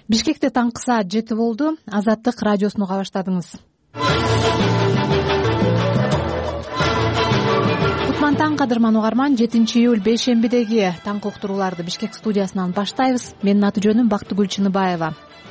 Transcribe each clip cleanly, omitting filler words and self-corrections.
Бишкекте таңкы саат 7 болду. Азаттык радиосуну уга баштадыңыз. Кутман таң, кадырман угарман. 7-июль бейшембидеги таңкы уктурууларды Бишкек студиясынан баштайбыз. Менин аты жөнүм Бактыгүл Чыныбаева.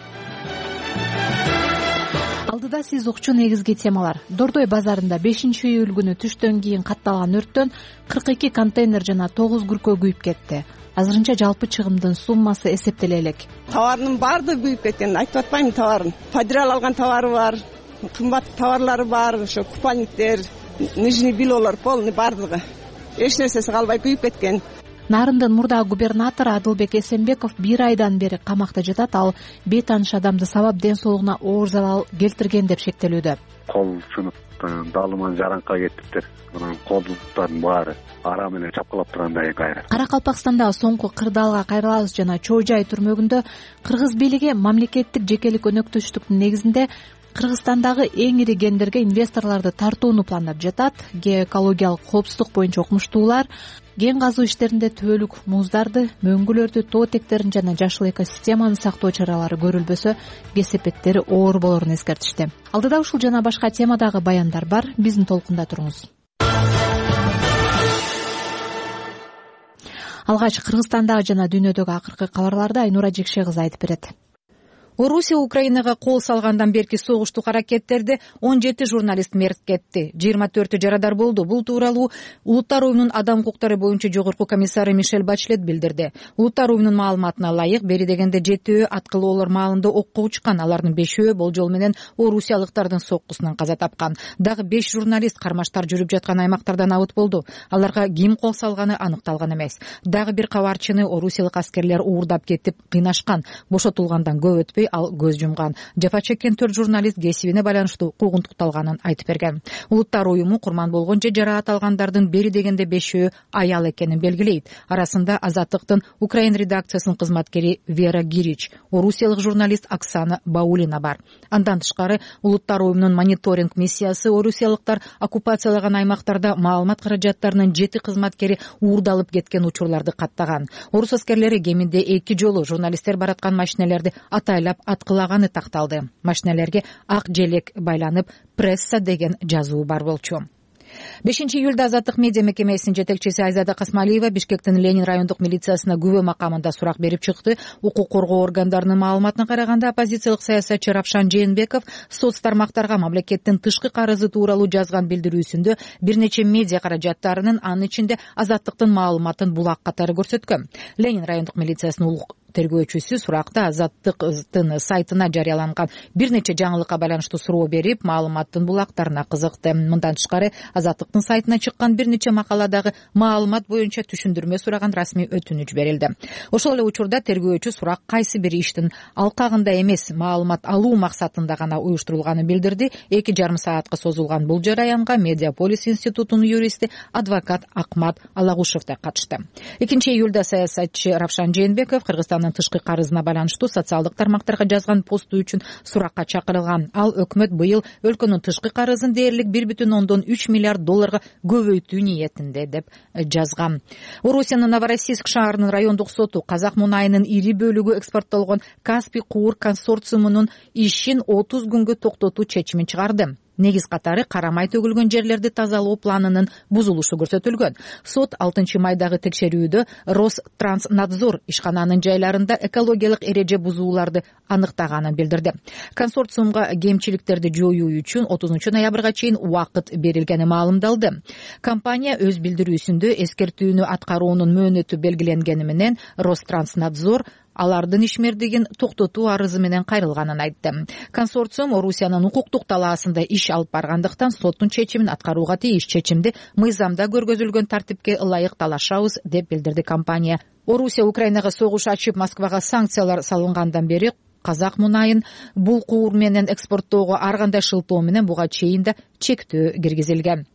Алдыда сиз укчу негизги темалар. Дордой базарында 5-июль күнү түштөн кийин катталган өрттөн 42 контейнер жана 9 күркө күйүп кетти. Азырынча жалпы чыгымдын суммасы эсептеле элек. Товардын баардыгы күйүп кеткен. Айтып атпайм товарын. Федерал алган товары бар, кымбат товарлары бар, ошо купальниктер, нижний бельолор полный баардыгы. Эч нерсеси калбай күйүп кеткен. Нарындын мурдагы губернатору Адылбек Эсенбеков 1 айдан бери камакта жатат. Ал бейтааныш адамды сабап ден соолугуна оор залал келтирген деп шектелүүдө. Кол сынып, даалыман жараңка кетиптир. Анан колдуктардын баары ара менен чапкылап тургандай кайра. Каракалпакстандагы соңку кырдаалга кайрылабыз жана Чоо Жай түрмөгүндө кыргыз бийлиги мамлекеттик жекелик өнөктөштүктүн негизинде Кыргызстандагы эң ири кендерге инвесторлорду тартууну пландап жатат. Геоэкологиялык коопсуздук боюнча окумуштуулар кен казуу иштеринде түбөлүк муздарды, мөңгүлөрдү, тоо этектерин жана жашыл экосистеманы сактоо чаралары көрүлбөсө кесепеттери оор болорун эскертишти. Алдыда ушул жана башка темадагы баяндар бар. Биздин толкунда туруңуз. Алгач Кыргызстандагы жана дүйнөдөгү акыркы кабарларды Айнура Жекше кызы айтып берет. Орусия Украинага кол салгандан берки согуштук аракеттерди 17 журналист мерт кетти. 24 жарадар болду. Бул тууралуу Улуттар уюмунун адам укуктары боюнча жогорку комиссары Мишель Бачлет билдирди. Улуттар уюмунун маалыматына ылайык, бери дегенде 7 аткылоолор маалында окко учкан. Алардын 5 болжол менен орусиялыктардын соккусунан каза тапкан. Дагы 5 журналист кармаштар жүрүп жаткан аймактардан абыт болду. Аларга ким кол салганы аныкталган эмес. Дагы бир кабарчыны орусиялык аскерлер уурдап кетип кыйнашкан. Бошотулгандан көп өтпөй ал көз жумган. Жафа чеккен 4 журналист кесибине байланыштуу куугунтукталганын айтып берген. Улуттар уюму курман болгон же жараат алгандардын бери дегенде 5 аял экенин белгилейт. Арасында Азаттыктын Украин редакциясынын кызматкери Вера Гирич, орусиялык журналист Оксана Баулина бар. Андан тышкары Улуттар уюмунун мониторинг миссиясы орусиялыктар оккупациялаган аймактарда маалымат каражаттарынын 7 кызматкери уурдалып кеткен учурларды каттаган. Орус аскерлери кеминде 2 жолу журналисттер бараткан машинелерди атайлап аткылаганы такталды. Машинелерге ак желек байланып, пресса деген жазуу бар болчу. 5-июлда Азаттык медиа мекемесинин жетекчиси Айзада Касмалиева Бишкектин Ленин райондук милициясына күбө макамында сурак берип чыкты. Укук коргоо органдарынын маалыматына караганда, оппозициялык саясатчы Равшан Жээнбеков соц тармактарга мамлекеттин тышкы карызы тууралуу жазган билдирүүсүндө бир нече медиа каражаттарынын, анын ичинде Азаттыктын маалыматын булак катары көрсөткөн. Ленин райондук милициясынын улук тергөөчүсү суракта Азаттыктын сайтына жарыяланган бир нече жаңылыкка байланыштуу суроо берип, маалыматтын булактарына кызыкты. Мындан тышкары Азаттыктын сайтына чыккан бир нече макаладагы маалымат боюнча түшүндүрмө сураган расмий өтүнүч берилди. Ошол эле учурда тергөөчү сурак кайсы бир иштин алкагында эмес, маалымат алуу максатында гана уюштурулганын билдирди. 2,5 саатка созулган бул жараянга Медиаполис институтунун юристи адвокат Акмат Алагушев да катышты. 2-июлда саясатчы Равшан Жээнбеков Кыргызстандын тышкы карызына байланыштуу социалдык тармактарга жазган посту үчүн суракка чакырылган. Ал өкмөт быйыл өлкөнүн тышкы карызын дээрлик 1,3 миллиард долларга көбөйтүү ниетинде деп жазган. Орусиянын Новороссийск шаарынын райондук соту казак мунайынын ири бөлүгү экспорттолгон Каспий куур консорциумунун ишин 30 күнгө токтотуу чечимин чыгарды. Негиз катары карамай төгүлгөн жерлерди тазалоо планынын бузулушу көрсөтүлгөн. Сот 6 майдагы текшерүүдө Ространснадзор ишкананын жайларында экологиялык эреже бузууларды аныктаганын билдирди. Консорциумга кемчиликтерди жоюу үчүн 30 ноябрга чейин убакыт берилгени маалымдалды. Компания өз билдирүүсүндө эскертүүнү аткаруунун мөөнөтү белгиленгени менен Ространснадзор алардын ишмердигин токтотуу арызы менен кайрылганын айтты. Консорциум Орусиянын укуктук талаасында иш алып баргандыктан соттун чечимин аткарууга тийиш. Чечимди мыйзамда көргөзүлгөн тартипке ылайык талашабыз деп билдирди компания. Орусия Украинага согуш ачып, Москвага санкциялар салынгандан бери казак мунайын бул куур менен экспорттоого ар кандай шылтоо менен буга чейин да чектөө киргизилген.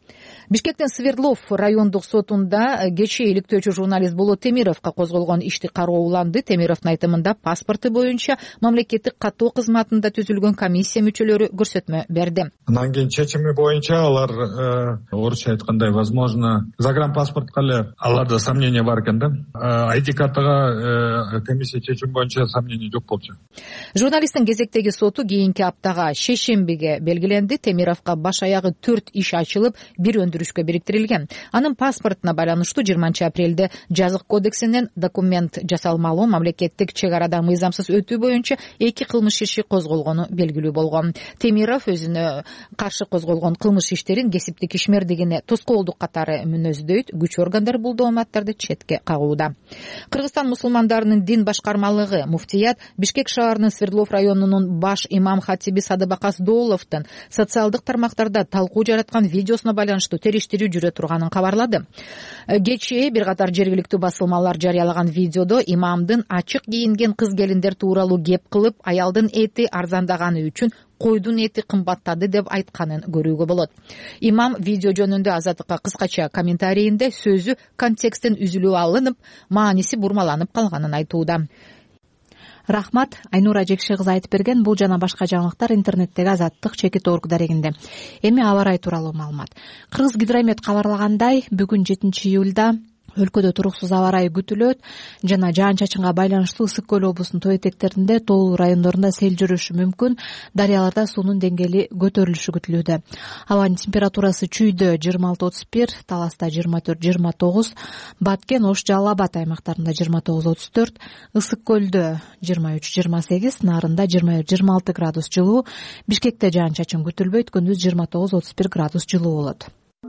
Бишкектин Свердлов райондук сотунда кечээ иликтөөчү журналист Болот Темировго козголгон ишти карооланды. Темировдун айтымында паспорту боюнча мамлекеттик каттоо кызматында түзүлгөн комиссия мүчөлөрү көрсөтмө берди. Анан кийин чечими боюнча алар орусча айткандай возможно загранпаспортко эле аларда сомнение бар экен да. ID картага комиссия чечим боюнча сомнение жок болчу. Журналисттин кезектеги соту кийинки аптага шейшембиге белгиленди. Темировго баш аягы 4 иш ачылып, бир өндүрүшкө бириктирилген. Анын паспортуна байланыштуу 20 апрелде жазык кодексинен документ жасалмалуу мамлекеттик чек арада мыйзамсыз өтүү боюнча 2 кылмыш иши козголгону белгилүү болгон. Темиров өзүнө каршы козголгон кылмыш иштерин кесиптик ишмердигине тоскоолдук катары мүнөздөйт. Күч органдары бул дооматтарды четке кагууда. Кыргызстан мусулмандарынын дин башкармалыгы муфтият Бишкек шаарынын Свердлов районунун баш имам хатиби Садыбакас Дооловдун социалдык тармактарда талкуу жараткан видеосуна байланыштуу териштирүү жүрө турганын кабарлады. Кечээ бир катар жергиликтүү басылмалар жарыялаган видеодо имамдын ачык кийинген кыз келиндер тууралуу кеп кылып, аялдын эти арзандаганы үчүн койдун эти кымбаттады деп айтканын көрүүгө болот. Имам видео жөнүндө Азаттыкка кыскача комментарийинде сөзү контексттен үзүлүп алынып, мааниси бурмаланып калганын айтууда. Рахмат, Айнура Жекше кызы айтып берген. Бул жана башка жаңылыктар интернеттеги Азаттык.org дарегинде. Эми аба ырайы тууралуу маалымат. Кыргызгидромет кабарлагандай, бүгүн 7-июлда өлкөдө туруксуз аба ырайы күтүлөт жана жаан-чачынга байланыштуу Ысык көл облусунун тоо этектеринде, тоолуу райондорунда сел жүрүшү мүмкүн. Дарыяларда суунун деңгээли көтөрүлүшү күтүлүүдө. Абанын температурасы Чүйдө 26-31, Таласта 24-29, Баткен, Ош, Жалал Абад аймактарында 29-34, Ысык көлдө 23-28, Нарында 21-26 градус жылуу, Бишкекте жаан-чачын күтүлбөйт, күндүз 29-31 градус жылуу болот.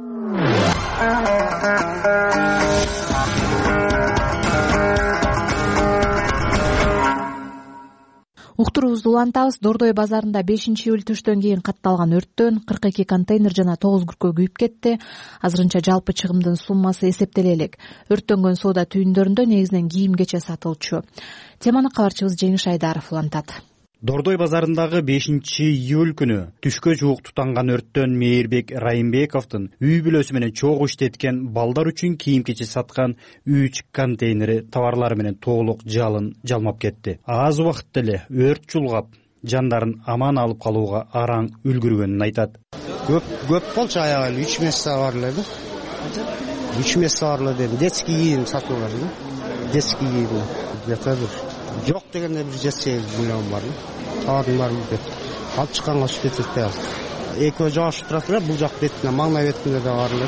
Уктуруубузду улантабыз. Дордой базарында 5-июль түштөн кийин катталган өрттөн 42 контейнер жана 9 күркө күйүп кетти. Азырынча жалпы чыгымдын суммасы эсептеле элек. Өрттөнгөн соода түйүндөрүндө негизинен кийим-кече сатылчу. Теманы кабарчыбыз Жеңиш Айдаров улантат. Дордой базарындагы 5-июль күнү түшкө жуук тутанган өрттөн Мейирбек Райымбековдун үй бүлөсү менен чогуу иштеткен балдар үчүн кийим-кече саткан 3 контейнери товарлары менен толук жалмап кетти. Аз убакытта эле өрт чулгап, жандарын аман алып калууга араң үлгүргөнүн айтат. Көп болчу, аягы 3 месяц бар эле да. 3 месяц бар эле деп детский кийим сатылган да. Детский кийим. Жок дегенде бир 7-8 миллион бар. Товардын баары кетти. Алып чыкканга ушу кетпей калды. Экөө жашып турат эле, бул жак бетинде, маңнай бетинде да бар эле.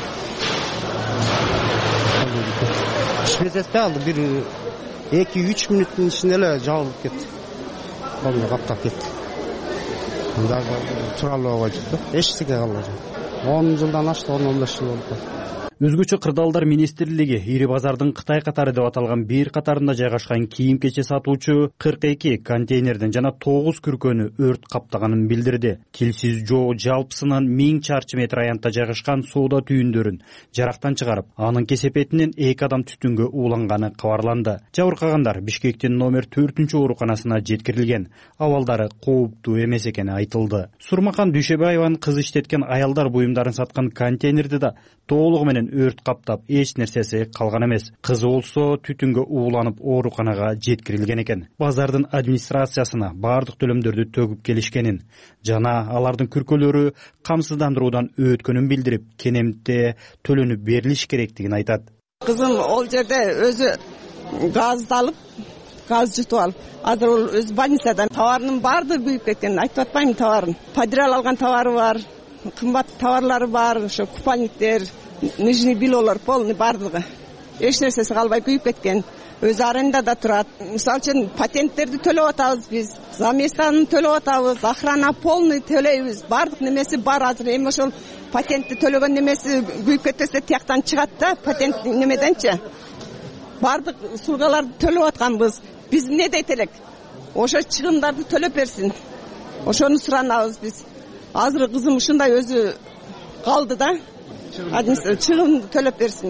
Жетпей калды, бир 2-3 мүнөттүн ичинде эле жабылып кетти. Колду каптап кетти. Мында туралуу койдук да. Эчтеке калбады. 10 жылдан ашты, 10-15 жыл болду. Өзгөчө Кырдаалдар министрлиги ири базардын Кытай катары деп аталган бир катарында жайгашкан кийим-кече сатуучу 42 контейнерден жана 9 күркөнү өрт каптаганын билдирди. Тилсиз жоо жалпысынан 1000 чарчы метр аянтта жайгашкан соода түйүндөрүн жарактан чыгарып, анын кесепетинен 2 адам түтүнгө ууланганы кабарланды. Жабыркагандар Бишкектин номер 4-ооруканасына жеткирилген. Абалдары кооптуу эмес экени айтылды. Сурмакан Дүйшөбаеванын кызы иштеткен аялдар буюмдарын саткан контейнерди да толугу менен өрт каптап, эч нерсеси калган эмес. Кызы болсо түтүнгө ууланып ооруканага жеткирилген экен. Базардын администрациясына бардык төлөмдөрдү төгүп келишкенин жана алардын күркөлөрү камсыздандыруудан өткөнүн билдирип, кенемте төлөнүп берилиш керектигин айтат. Кызым ол жерде өзү газды алып, газ жутуп алып, азыр ол өз больницада товарынын баардыгы күйүп кеткен. Айтып атпайм товарын. Подирал алган товары бар, кымбат товарлары бар, ошо купальниктер, нижний бельолор полный бардыгы. Эч нерсеси калбай күйүп кеткен. Өз арендада турат. Мисалы үчүн патенттерди төлөп атабыз биз, заместаны төлөп атабыз, охрана полный төлөйбүз. Бардык немеси бар азыр. Эми ошол патентти төлөгөн немеси күйүп кетсе тияктан чыгат да, патент немеденчи. Бардык услугаларды төлөп атканбыз. Биз эмне дейт элек? Ошо чыгымдарды төлөп берсин. Ошону суранабыз биз. Азыр кызым ушундай өзү калды да. Чыгым төлөп берсин деп.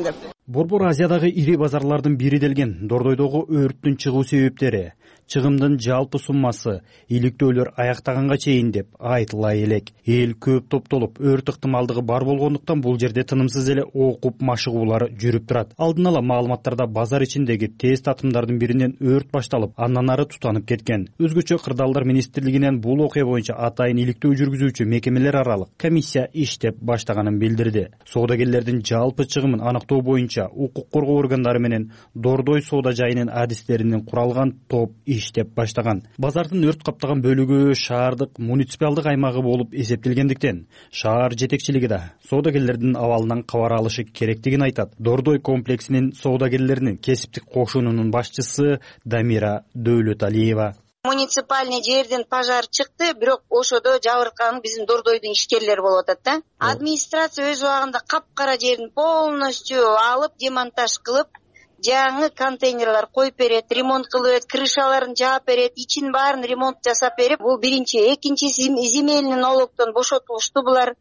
Борбор Азиядагы ири базарлардын бири делген Дордойдогу өрттүн чыгуу себептери, чыгымдын жалпы суммасы иликтөөлөр аяктаганга чейин деп айтыла элек. Эл көп топтолуп, өрт ыктымалдыгы бар болгондуктан бул жерде тынымсыз эле окуп машыгуулар жүрүп турат. Алдын ала маалыматтарда базар ичиндеги тез татымдардын биринен өрт башталып, андан ары тутанып кеткен. Өзгөчө Кырдаалдар министрлигинен бул окуя боюнча атайын иликтөө жүргүзүүчү мекемелер аралык комиссия иштеп баштаганын билдирди. Соодагерлердин жалпы чыгымын аныктоо боюнча укук коргоо органдары менен Дордой соода жайынын адистеринен куралган топ иштеп баштаган. Базардын өрт каптаган бөлүгү шаардык муниципалдык аймагы болуп эсептелгендиктен шаар жетекчилиги да соодагерлердин абалынан кабар алышы керектигин айтат. Дордой комплексинин соодагерлеринин кесиптик кошунунун башчысы Дамира Дөөлөталиева. Муниципальный жерден пожар чыкты, бирок ошодо жабыркаган биздин Дордойдун ишкерлери болуп атат да. Администрация өз убагында капкара жерин полностью алып, демонтаж кылып, жаңы контейнерлер коюп берет, ремонт кылып берет, крышаларын жаап берет, ичин баарын ремонт жасап берип, бул биринчи. Экинчиси земельный налогтон бошотулушту булар.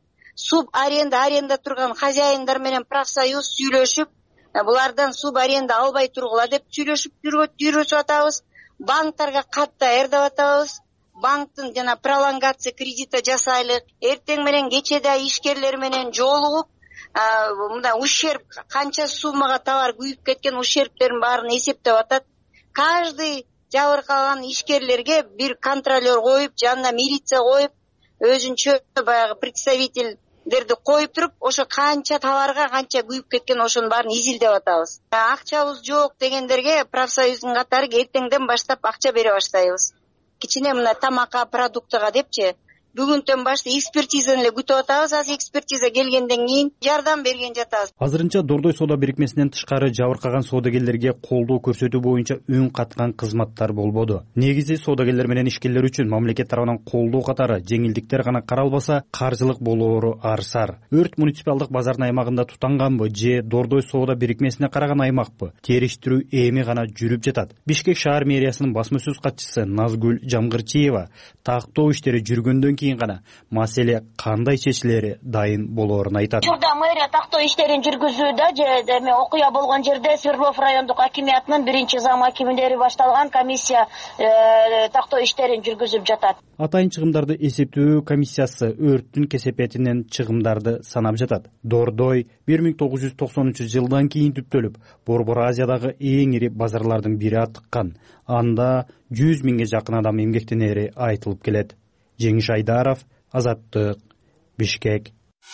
Аренда турган хозяиндар менен профсоюз сүйлөшүп, булардан аренда албай тургула деп сүйлөшүп жүрүп атабыз. Банктарга катта ырдап атабыз. Банктын жана пролонгация кредита жасайлык. Эртең менен кечеде ишкерлер менен жолугуп, мындай ущерб канча суммага товар күйүп кеткен ущербтердин баарын эсептеп атат. Каждый жабыркаган ишкерлерге бир контролер коюп, жанына милиция коюп, өзүнчө баягы представительдерди коюп туруп, ошо канча товарга канча күйүп кеткен ошонун баарын изилдеп атабыз. Акчабыз жок дегендерге профсоюздун катары эртеңден баштап акча бере баштайбыз. Кичине мына тамакка, продуктага депчи. Бүгүндөн баштап экспертизаны эле күтүп атабыз. Азыр экспертиза келгенден кийин жардам берген жатабыз. Азырынча Дордой соода бирикмесинен тышкары жабыркаган соодагерлерге колдоо көрсөтүү боюнча үн каткан кызматтар болбоду. Негизи соодагерлер менен ишкерлер үчүн мамлекет тарабынан колдоо катары жеңилдиктер гана каралбаса, каржылык болоору арсар. Өрт муниципалдык базардын аймагында тутанганбы же Дордой соода бирикмесине караган аймакпы? Териштирүү эми гана жүрүп жатат. Бишкек шаар мэриясынын басма сөз катчысы Назгүл Жамгырчиева тактоо иштери жүргөндөн кийин гана маселе кандай чечилери дайын болоорун айтат. Учурда мэрия тактоо иштерин жүргүзүүдө же эми окуя болгон жерде Свердлов райондук акимиятынын биринчи зам акимдери башталган комиссия тактоо иштерин жүргүзүп жатат. Атайын чыгымдарды эсептөө комиссиясы өрттүн кесепетинен чыгымдарды санап жатат. Дордой 1993-жылдан кийин түптөлүп, Борбор Азиядагы эң ири базарлардын бири аттыккан. Анда 100 миңге жакын адам эмгектенери айтылып келет. Жеңиш Айдаров, Азаттык, Бишкек.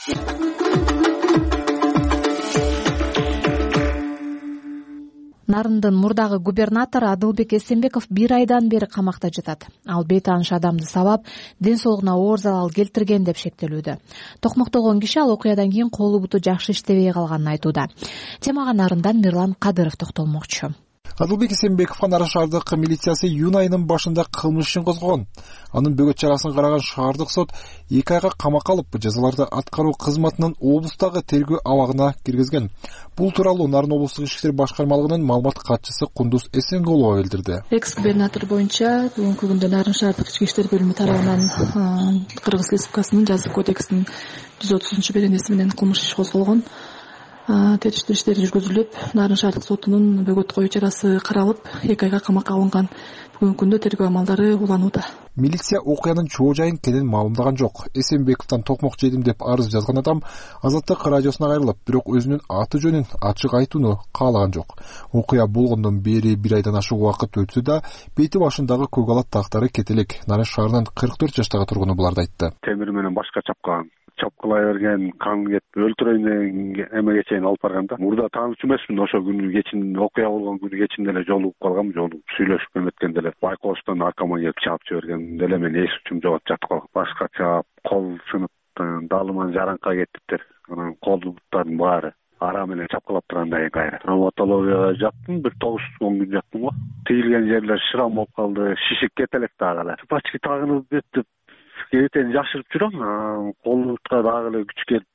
Нарындын мурдагы губернатору Адылбек Эсенбеков 1 айдан бери камакта жатат. Ал бейтааныш адамды сабап, ден соолугуна оор залал келтирген деп шектелүүдө. Токмоктолгон киши ал окуядан кийин колу буту жакшы иштебей калганын айтууда. Темага Нарындан Мирлан Кадыров токтолмокчу. Адылбек Эсенбеков Нарын шаардык милициясы июнь айынын башында кылмыш ишин козгогон. Анын бөгөт чарасын караган шаардык сот 2 айга камакка алып, жазаларды аткаруу кызматынын облустагы тергөө абагына киргизген. Бул тууралуу Нарын облустук ички иштер башкармалыгынын маалымат катчысы Кундуз Эсенгулова билдирди. Экс-губернатор боюнча бүгүнкү күндө Нарын шаардык ички иштер бөлүмү тарабынан Кыргыз Республикасынын жазык кодексинин 130-беренеси менен кылмыш иш козголгон. Териштирүү иштери жүргүзүлүп, Нарын шаардык сотунун бөгөт коюу чарасы каралып, 2 айга камакка алынган. Бүгүнкү күндө тергөө амалдары уланууда. Милиция окуянын чоо жайын кенен маалымдаган жок. Эсенбековдон токмок жедим деп арыз жазган адам Азаттык радиосуна кайрылып, бирок өзүнүн аты жөнүн ачык айтууну каалаган жок. Окуя болгондон бери 1 айдан ашык убакыт өтсө да, бети башындагы көк алат тактары кетелек. Нарын шаарынын 44 жаштагы тургуну буларды айтты. Темир менен башка чапкан. Чапкылай берген, кан кетип өлтүрөйүн эмеге чейин алып барганда. Мурда таанычу эмесмин, ошо күнү кечин окуя болгон күнү кечинде эле жолугуп калгам, сүйлөшүп эметкенде эле байкоштон аркама келип чаап жиберген эле мен эс үчүм жогот жатып калгам. Башкача кол сынып, даалыман жаранка кетиптир. Анан колдун баары ара менен чапкылап тургандай кайра. Травматологияга жаттым, бир 9-10 күн жаттым го. Тийилген жерлер шырам болуп калды, шишип кетелек дагы эле. Пачки тагынып кетип, кээтени жашырып жүрөм, колубутка дагы эле күч келип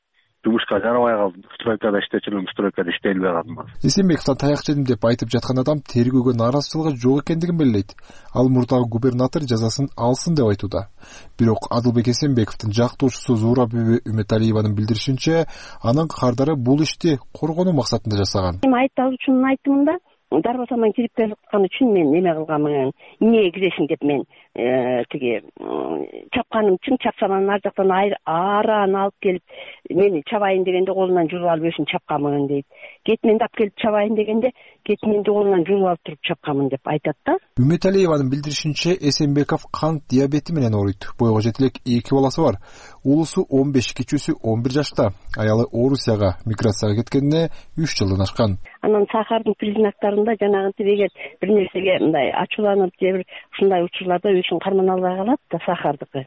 жумушка жарабай калдым. Стройкада иштечү элем, стройкада иштей албай калдым. Эсенбековдон таяк жедим деп айтып жаткан адам тергөөгө нааразычылыгы жок экендигин белгилейт. Ал мурдагы губернатор жазасын алсын деп айтууда. Бирок Адылбек Эсенбековдун жактоочусу Зуурабүбү Үмөталиеванын билдиришинче, анын кардары бул ишти коргонуу максатында жасаган. Айыпталуучунун айтымында дарбасаман кирип келаткан үчүн мен неме кылганмын, эмнеге киресиң деп мен тиги чапканым үчүн чапсаманын ар жактан аараан алып келип мени чабайын дегенде колунан жууп алып өзүн чапканмын дейт. Кетменди алып келип чабайын дегенде кетменди колунан жууп алып туруп чапканмын деп айтат да. Үмөталиеванын билдиришинче, Эсенбеков кант диабети менен ооруйт. Бойго жете элек 2 баласы бар. Улусу 15, кичүүсү 11 жашта. Аялы Орусияга миграцияга кеткенине 3 жылдан ашкан. Анан сахардын признактарында жанагынтип эгер бир нерсеге мындай ачууланып же бир ушундай учурларда өзүн карман албай калат да сахардыкы.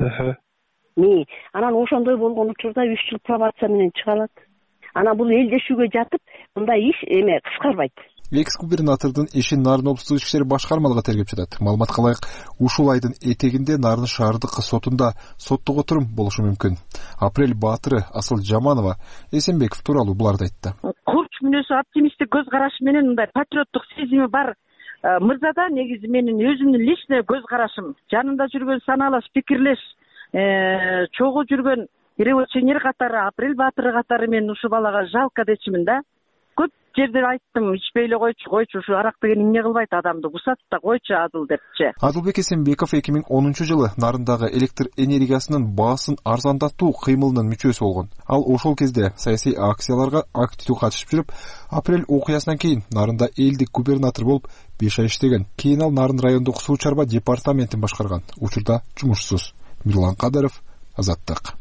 Анан ошондой болгон учурда 3 жыл пробация менен чыга алат. Анан бул элдешүүгө жатып мындай иш кыскарбайт. Экс-губернатордун ишин Нарын облустук ички иштер башкармалыгы тергеп жатат. Маалыматка ылайык, ушул айдын этегинде Нарын шаардык сотунда соттук отурум болушу мүмкүн. Апрель баатыры Асыл Жаманова Эсенбеков тууралуу буларды айтты. Курч мүнөзү, оптимисттик көз карашы менен мындай патриоттук сезими бар мырзада негизи менин өзүмдүн личный көз карашым. Жанында жүргөн саналаш пикирлеш, чогуу жүргөн революционер катары, Апрель баатыры катары мен ушул балага жалко дечимин да. Көп жерде айттым, ичпейле койчу, ушу арак деген эмне кылбайт адамды, бусат да койчу Адыл депчи. Адылбек Эсенбеков 2010 жылы Нарындагы электр энергиясынын баасын арзандатуу кыймылынын мүчөсү болгон. Ал ошол кезде саясий акцияларга активдүү катышып жүрүп, Апрель окуясынан кийин Нарында элдик губернатор болуп 5 ай иштеген. Кийин ал Нарын райондук суу чарба департаментин башкарган. Учурда жумушсуз. Мирлан Кадыров, Азаттык.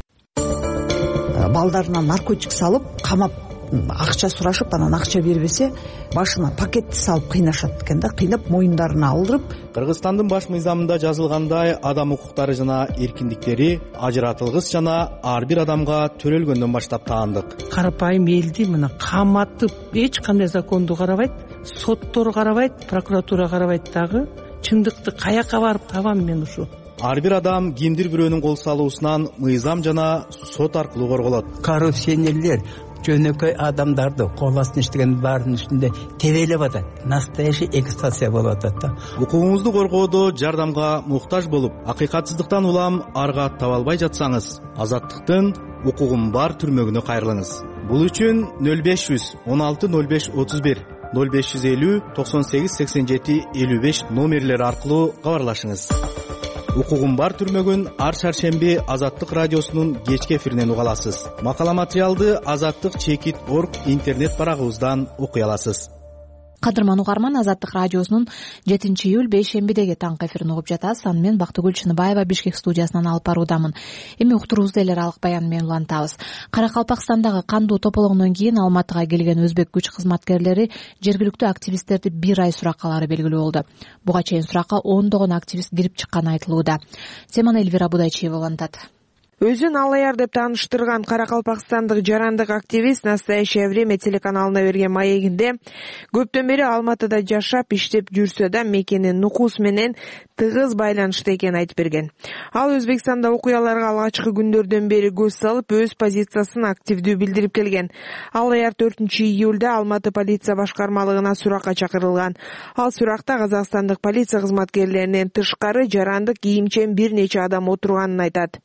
Балдарына наркотик салып, камап акча сурашып, анан акча бербесе, башына пакетти салып кыйнашат экен да, кыйнап моюндарына алдырып. Кыргызстандын баш мыйзамында жазылгандай, адам укуктары жана эркиндиктери ажыратылгыс жана ар бир адамга төрөлгөндөн баштап таандык. Карапайым элди мына каматып, эч кандай законду карабайт, соттор карабайт, прокуратура карабайт дагы. Чындыкты каяка барып табам мен ушу? Ар бир адам кимдир бирөөнүн кол салуусунан мыйзам жана сот аркылуу корголот. Коррупционерлер жөнөкөй адамдарды кол астына иштеген баарынын үстүндө тебелеп атат. Настоящий эксплуатация болуп атат да. Укугуңузду коргоодо жардамга муктаж болуп, акыйкатсыздыктан улам арга таба албай жатсаңыз, Азаттыктын укугум бар түрмөгүнө кайрылыңыз. Бул үчүн 0500 16 05 31 0550 98 87 55 номерлери аркылуу кабарлашыңыз. Укугум бар түрмөгүн ар шаршемби Азаттык радиосунун кечки эфиринен уга аласыз. Макала материалды azаттык.org интернет барагыбыздан окуй аласыз. Кадырман угарман, Азаттык радиосунун 7-июль бейшембидеги таңкы эфирин угуп жатасыз. Аны мен Бактыгүл Чыныбаева Бишкек студиясынан алып баруудамын. Эми уктуруубузду эле алык баян менен улантабыз. Каракалпакстандагы кандуу тополоңдон кийин Алматыга келген өзбек күч кызматкерлери жергиликтүү активисттерди 1 ай суракка алары белгилүү болду. Буга чейин суракка 10 активист кирип чыкканы айтылууда. Теманы Эльвира Будайчиева улантат. Өзүн Алаяр деп тааныштырган каракалпакстандык жарандык активист «Настоящее время» телеканалына берген маегинде көптөн бери Алматыда жашап иштеп жүрсө да мекени Нукус менен тыгыз байланышта экенин айтып берген. Ал Өзбекстанда окуяларга алгачкы күндөрдөн бери көз салып, өз позициясын активдүү билдирип келген. Алаяр 4-июлда Алматы полиция башкармалыгына суракка чакырылган. Ал суракта казакстандык полиция кызматкерлеринен тышкары жарандык кийимчен бир нече адам отурганын айтат.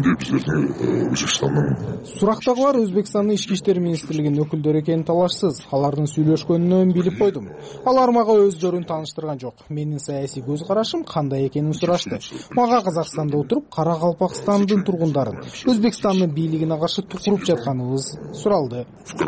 Сурактагылар Өзбекстандын ички иштер министрлигинин өкүлдөрү экени талашсыз. Алардын сүйлөшкөнүнөн билип койдум. Алар мага өздөрүн тааныштырган жок. Менин саясий көз карашым кандай экенин сурашты. Мага Казакстанда отуруп, Каракалпакстандын тургундарын, Өзбекстандын бийлигине каршы тукуруп жатканыбыз суралды.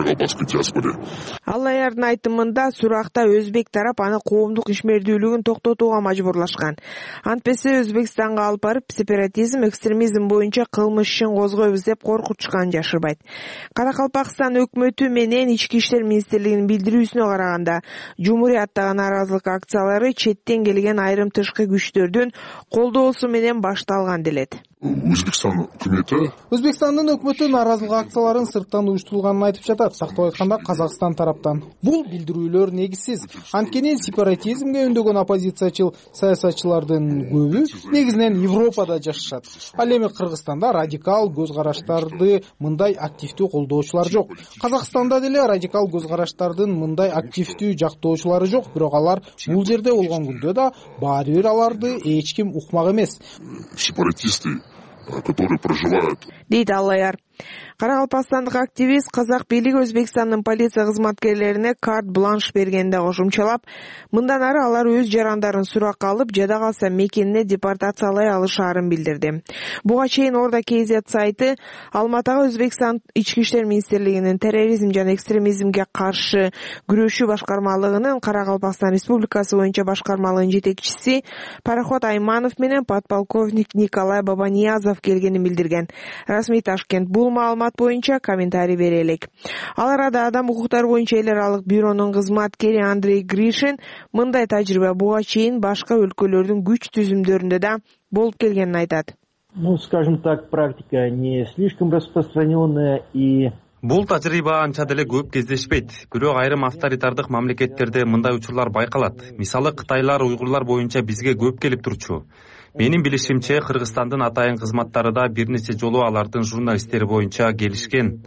Алаярдын айтымында суракта өзбек тарап аны коомдук ишмердүүлүгүн токтотууга мажбурлашкан. Антпесе Өзбекстанга алып барып сепаратизм, экстремизм боюнча кылмыш ишин козгойбуз деп коркутушканын жашырбайт. Каракалпакстан өкмөтү менен ички иштер министрлигинин билдирүүсүнө караганда, Жумурияттагы нааразылык акциялары четтен келген айрым тышкы күчтөрдүн колдоосу менен башталган делет. Өзбекстандын өкмөтү нааразылык акцияларын сырттан уюштурулганын айтып жатат. Тактап айтканда Казакстан тараптан. Бул билдирүүлөр негизсиз. Анткени сепаратизмге үндөгөн оппозициячыл саясатчылардын көбү негизинен Европада жашашат. Ал эми Кыргызстанда радикал көз караштарды мындай активдүү колдоочулар жок. Казакстанда деле радикал көз караштардын мындай активдүү жактоочулары жок, бирок алар бул жерде болгон күндө да баары бир аларды эч ким укмак эмес. Сепаратисты, которые проживают. Дейт Аллаяр. Каракалпакстандык активист казак бийлиги Өзбекстандын полиция кызматкерлерине карт бланш бергенде кошумчалап, мындан ары алар өз жарандарын суракка алып, жада калса мекенине депортациялай алышаарын билдирди. Буга чейин Орда KZ сайты Алматыга Өзбекстан ички иштер министрлигинин терроризм жана экстремизмге каршы күрөшүү башкармалыгынын Каракалпакстан Республикасы боюнча башкармалыгынын жетекчиси Пароход Айманов менен подполковник Николай Бабаниязов келгенин билдирген. Расмий Ташкент бул маалымат боюнча комментарий бере элек. Ал арада Адам укуктары боюнча эл аралык бюронун кызматкери Андрей Гришин мындай тажрыйба буга чейин башка өлкөлөрдүн күч түзүмдөрүндө да болуп келгенин айтат. Скажем так, практика не слишком распространенная и бул тажрыйба анча деле көп кездешпейт. Бирок айрым авторитардык мамлекеттерде мындай учурлар байкалат. Мисалы Кытайлар, уйгурлар боюнча бизге көп келип турчу. Менин билишимче, Кыргызстандын атайын кызматтары да бир нече жолу алардын журналисттери боюнча келишкен.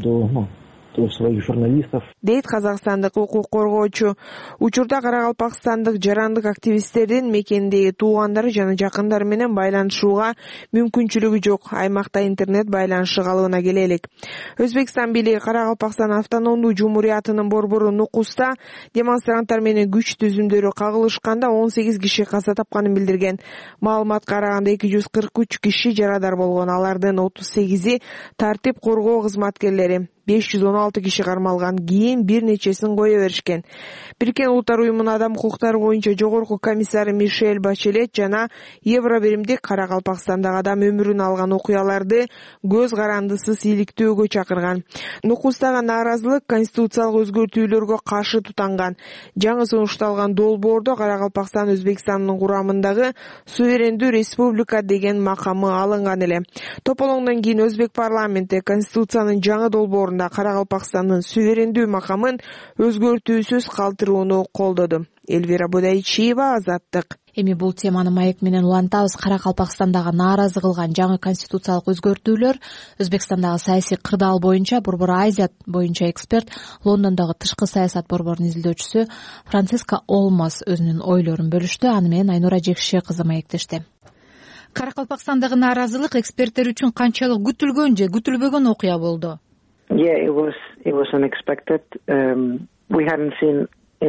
Своих журналистов. Дейт казакстандык укук коргоочу. Учурда каракалпакстандык жарандык активисттердин мекендеги туугандары жана жакындары менен байланышууга мүмкүнчүлүгү жок. Аймакта интернет байланышы калыбына келе элек. Өзбекстан бийлиги Каракалпакстан автономдуу жумуриятынын борбору Нукуста демонстранттар менен күч түзүмдөрү кагылышканда 18 киши каза тапканын билдирген. Маалыматка караганда 243 киши жарадар болгон. Алардын 38-и тартип коргоо кызматкерлери. 516 киши кармалган, кийин бир нечесин кое беришкен. Бириккен Улуттар уюмунун адам укуктары боюнча жогорку комиссары Мишель Бачелет жана Евробиримдик Каракалпакстандагы адам өмүрүн алган окуяларды көз карандысыз иликтөөгө чакырган. Нукустагы нааразылык конституциялык өзгөртүүлөргө каршы тутанган. Жаңы сунушталган долбоордо Каракалпакстан Өзбекстандын курамындагы суверендүү республика деген макамы алынган эле. Тополоңдон кийин Өзбек парламенти конституциянын жаңы долбоорунда Каракалпакстандын суверендүү макамын өзгөртүүсүз калтырууну колдоду. Элвира Будайчиева, Азаттык. Эми бул теманы маек менен улантабыз. Каракалпакстандагы нааразы кылган жаңы конституциялык өзгөртүүлөр Өзбекстандагы саясий кырдаал боюнча Борбор Азия боюнча эксперт, Лондондогу тышкы саясат борборунун изилдөөчүсү Франциско Олмос өзүнүн ойлорун бөлүштү. Аны менен Айнура Жекше кызы маектешти. Каракалпакстандагы нааразылык эксперттер үчүн канчалык күтүлгөн же күтүлбөгөн окуя болду? Yeah, it was unexpected. We hadn't seen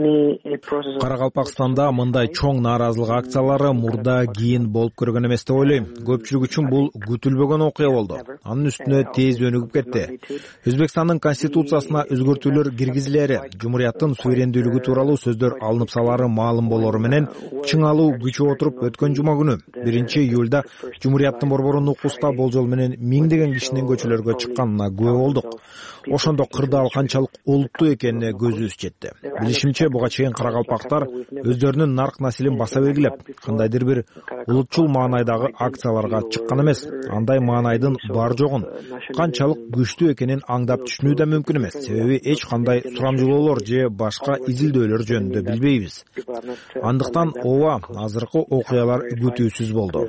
Каракалпакстанда мындай чоң нааразылык акциялары мурда кийин болуп көргөн эмес деп ойлойм. Көпчүлүк үчүн бул күтүлбөгөн окуя болду. Анын үстүнө тез өнүгүп кетти. Өзбекстандын конституциясына өзгөртүүлөр киргизилери, жумурияттын суверендүүлүгү тууралуу сөздөр алынып салары маалым болору менен чыңалуу күчүп отуруп өткөн жума күнү 1-июлда жумурияттын борбору Нукуста болжол менен миңдеген кишинин көчөлөргө чыкканына күбө болдук. Ошондо кырдаал канчалык олуттуу экенине көзүбүз жетти. Билишимче, буга чейин каракалпактар өздөрүнүн нарк населин баса белгилеп, кандайдыр бир улутчул маанайдагы акцияларга чыккан эмес. Андай маанайдын бар жогун, канчалык күчтүү экенин аңдап түшүнүү да мүмкүн эмес. Себеби эч кандай сурамжылоолор же башка изилдөөлөр жөнүндө билбейбиз. Андыктан ооба, азыркы окуялар күтүүсүз болду.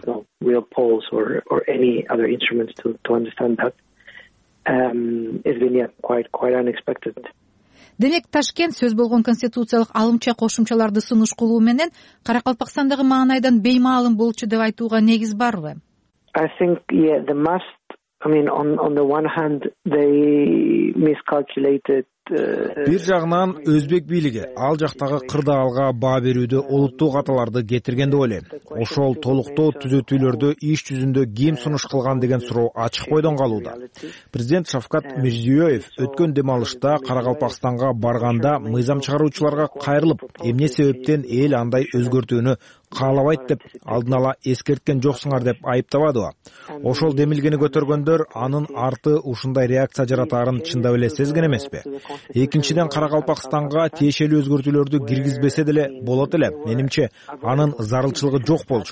It's been quite unexpected. Демек, Ташкент сөз болгон конституциялык алымча кошумчаларды сунуш кылуу менен Каракалпакстандагы маанайдан беймаалым болчу деп айтууга негиз барбы? I think, they must. On the one hand, they miscalculated. Бир жагынан Өзбек бийлиги ал жактагы кырдаалга баа берүүдө олуттуу каталарды кетирген деп ойлойм. Ошол толуктоо түзөтүүлөрдө иш жүзүндө ким сунуш кылган деген суроо ачык бойдон калууда. Президент Шавкат Мирзиёев өткөн дем алышта Каракалпакстанга барганда мыйзам чыгаруучуларга кайрылып, эмне себептен эл андай өзгөртүүнү каалабайт деп алдын ала эскерткен жоксуңар деп айыптабадыбы? Ошол демилгени көтөргөндөр анын арты ушундай реакция жаратаарын чындап эле сезген эмеспи? Экинчиден, Каракалпакстанга тиешелүү өзгөртүүлөрдү киргизбесе деле болот эле. Менимче, анын зарылчылыгы жок болчу.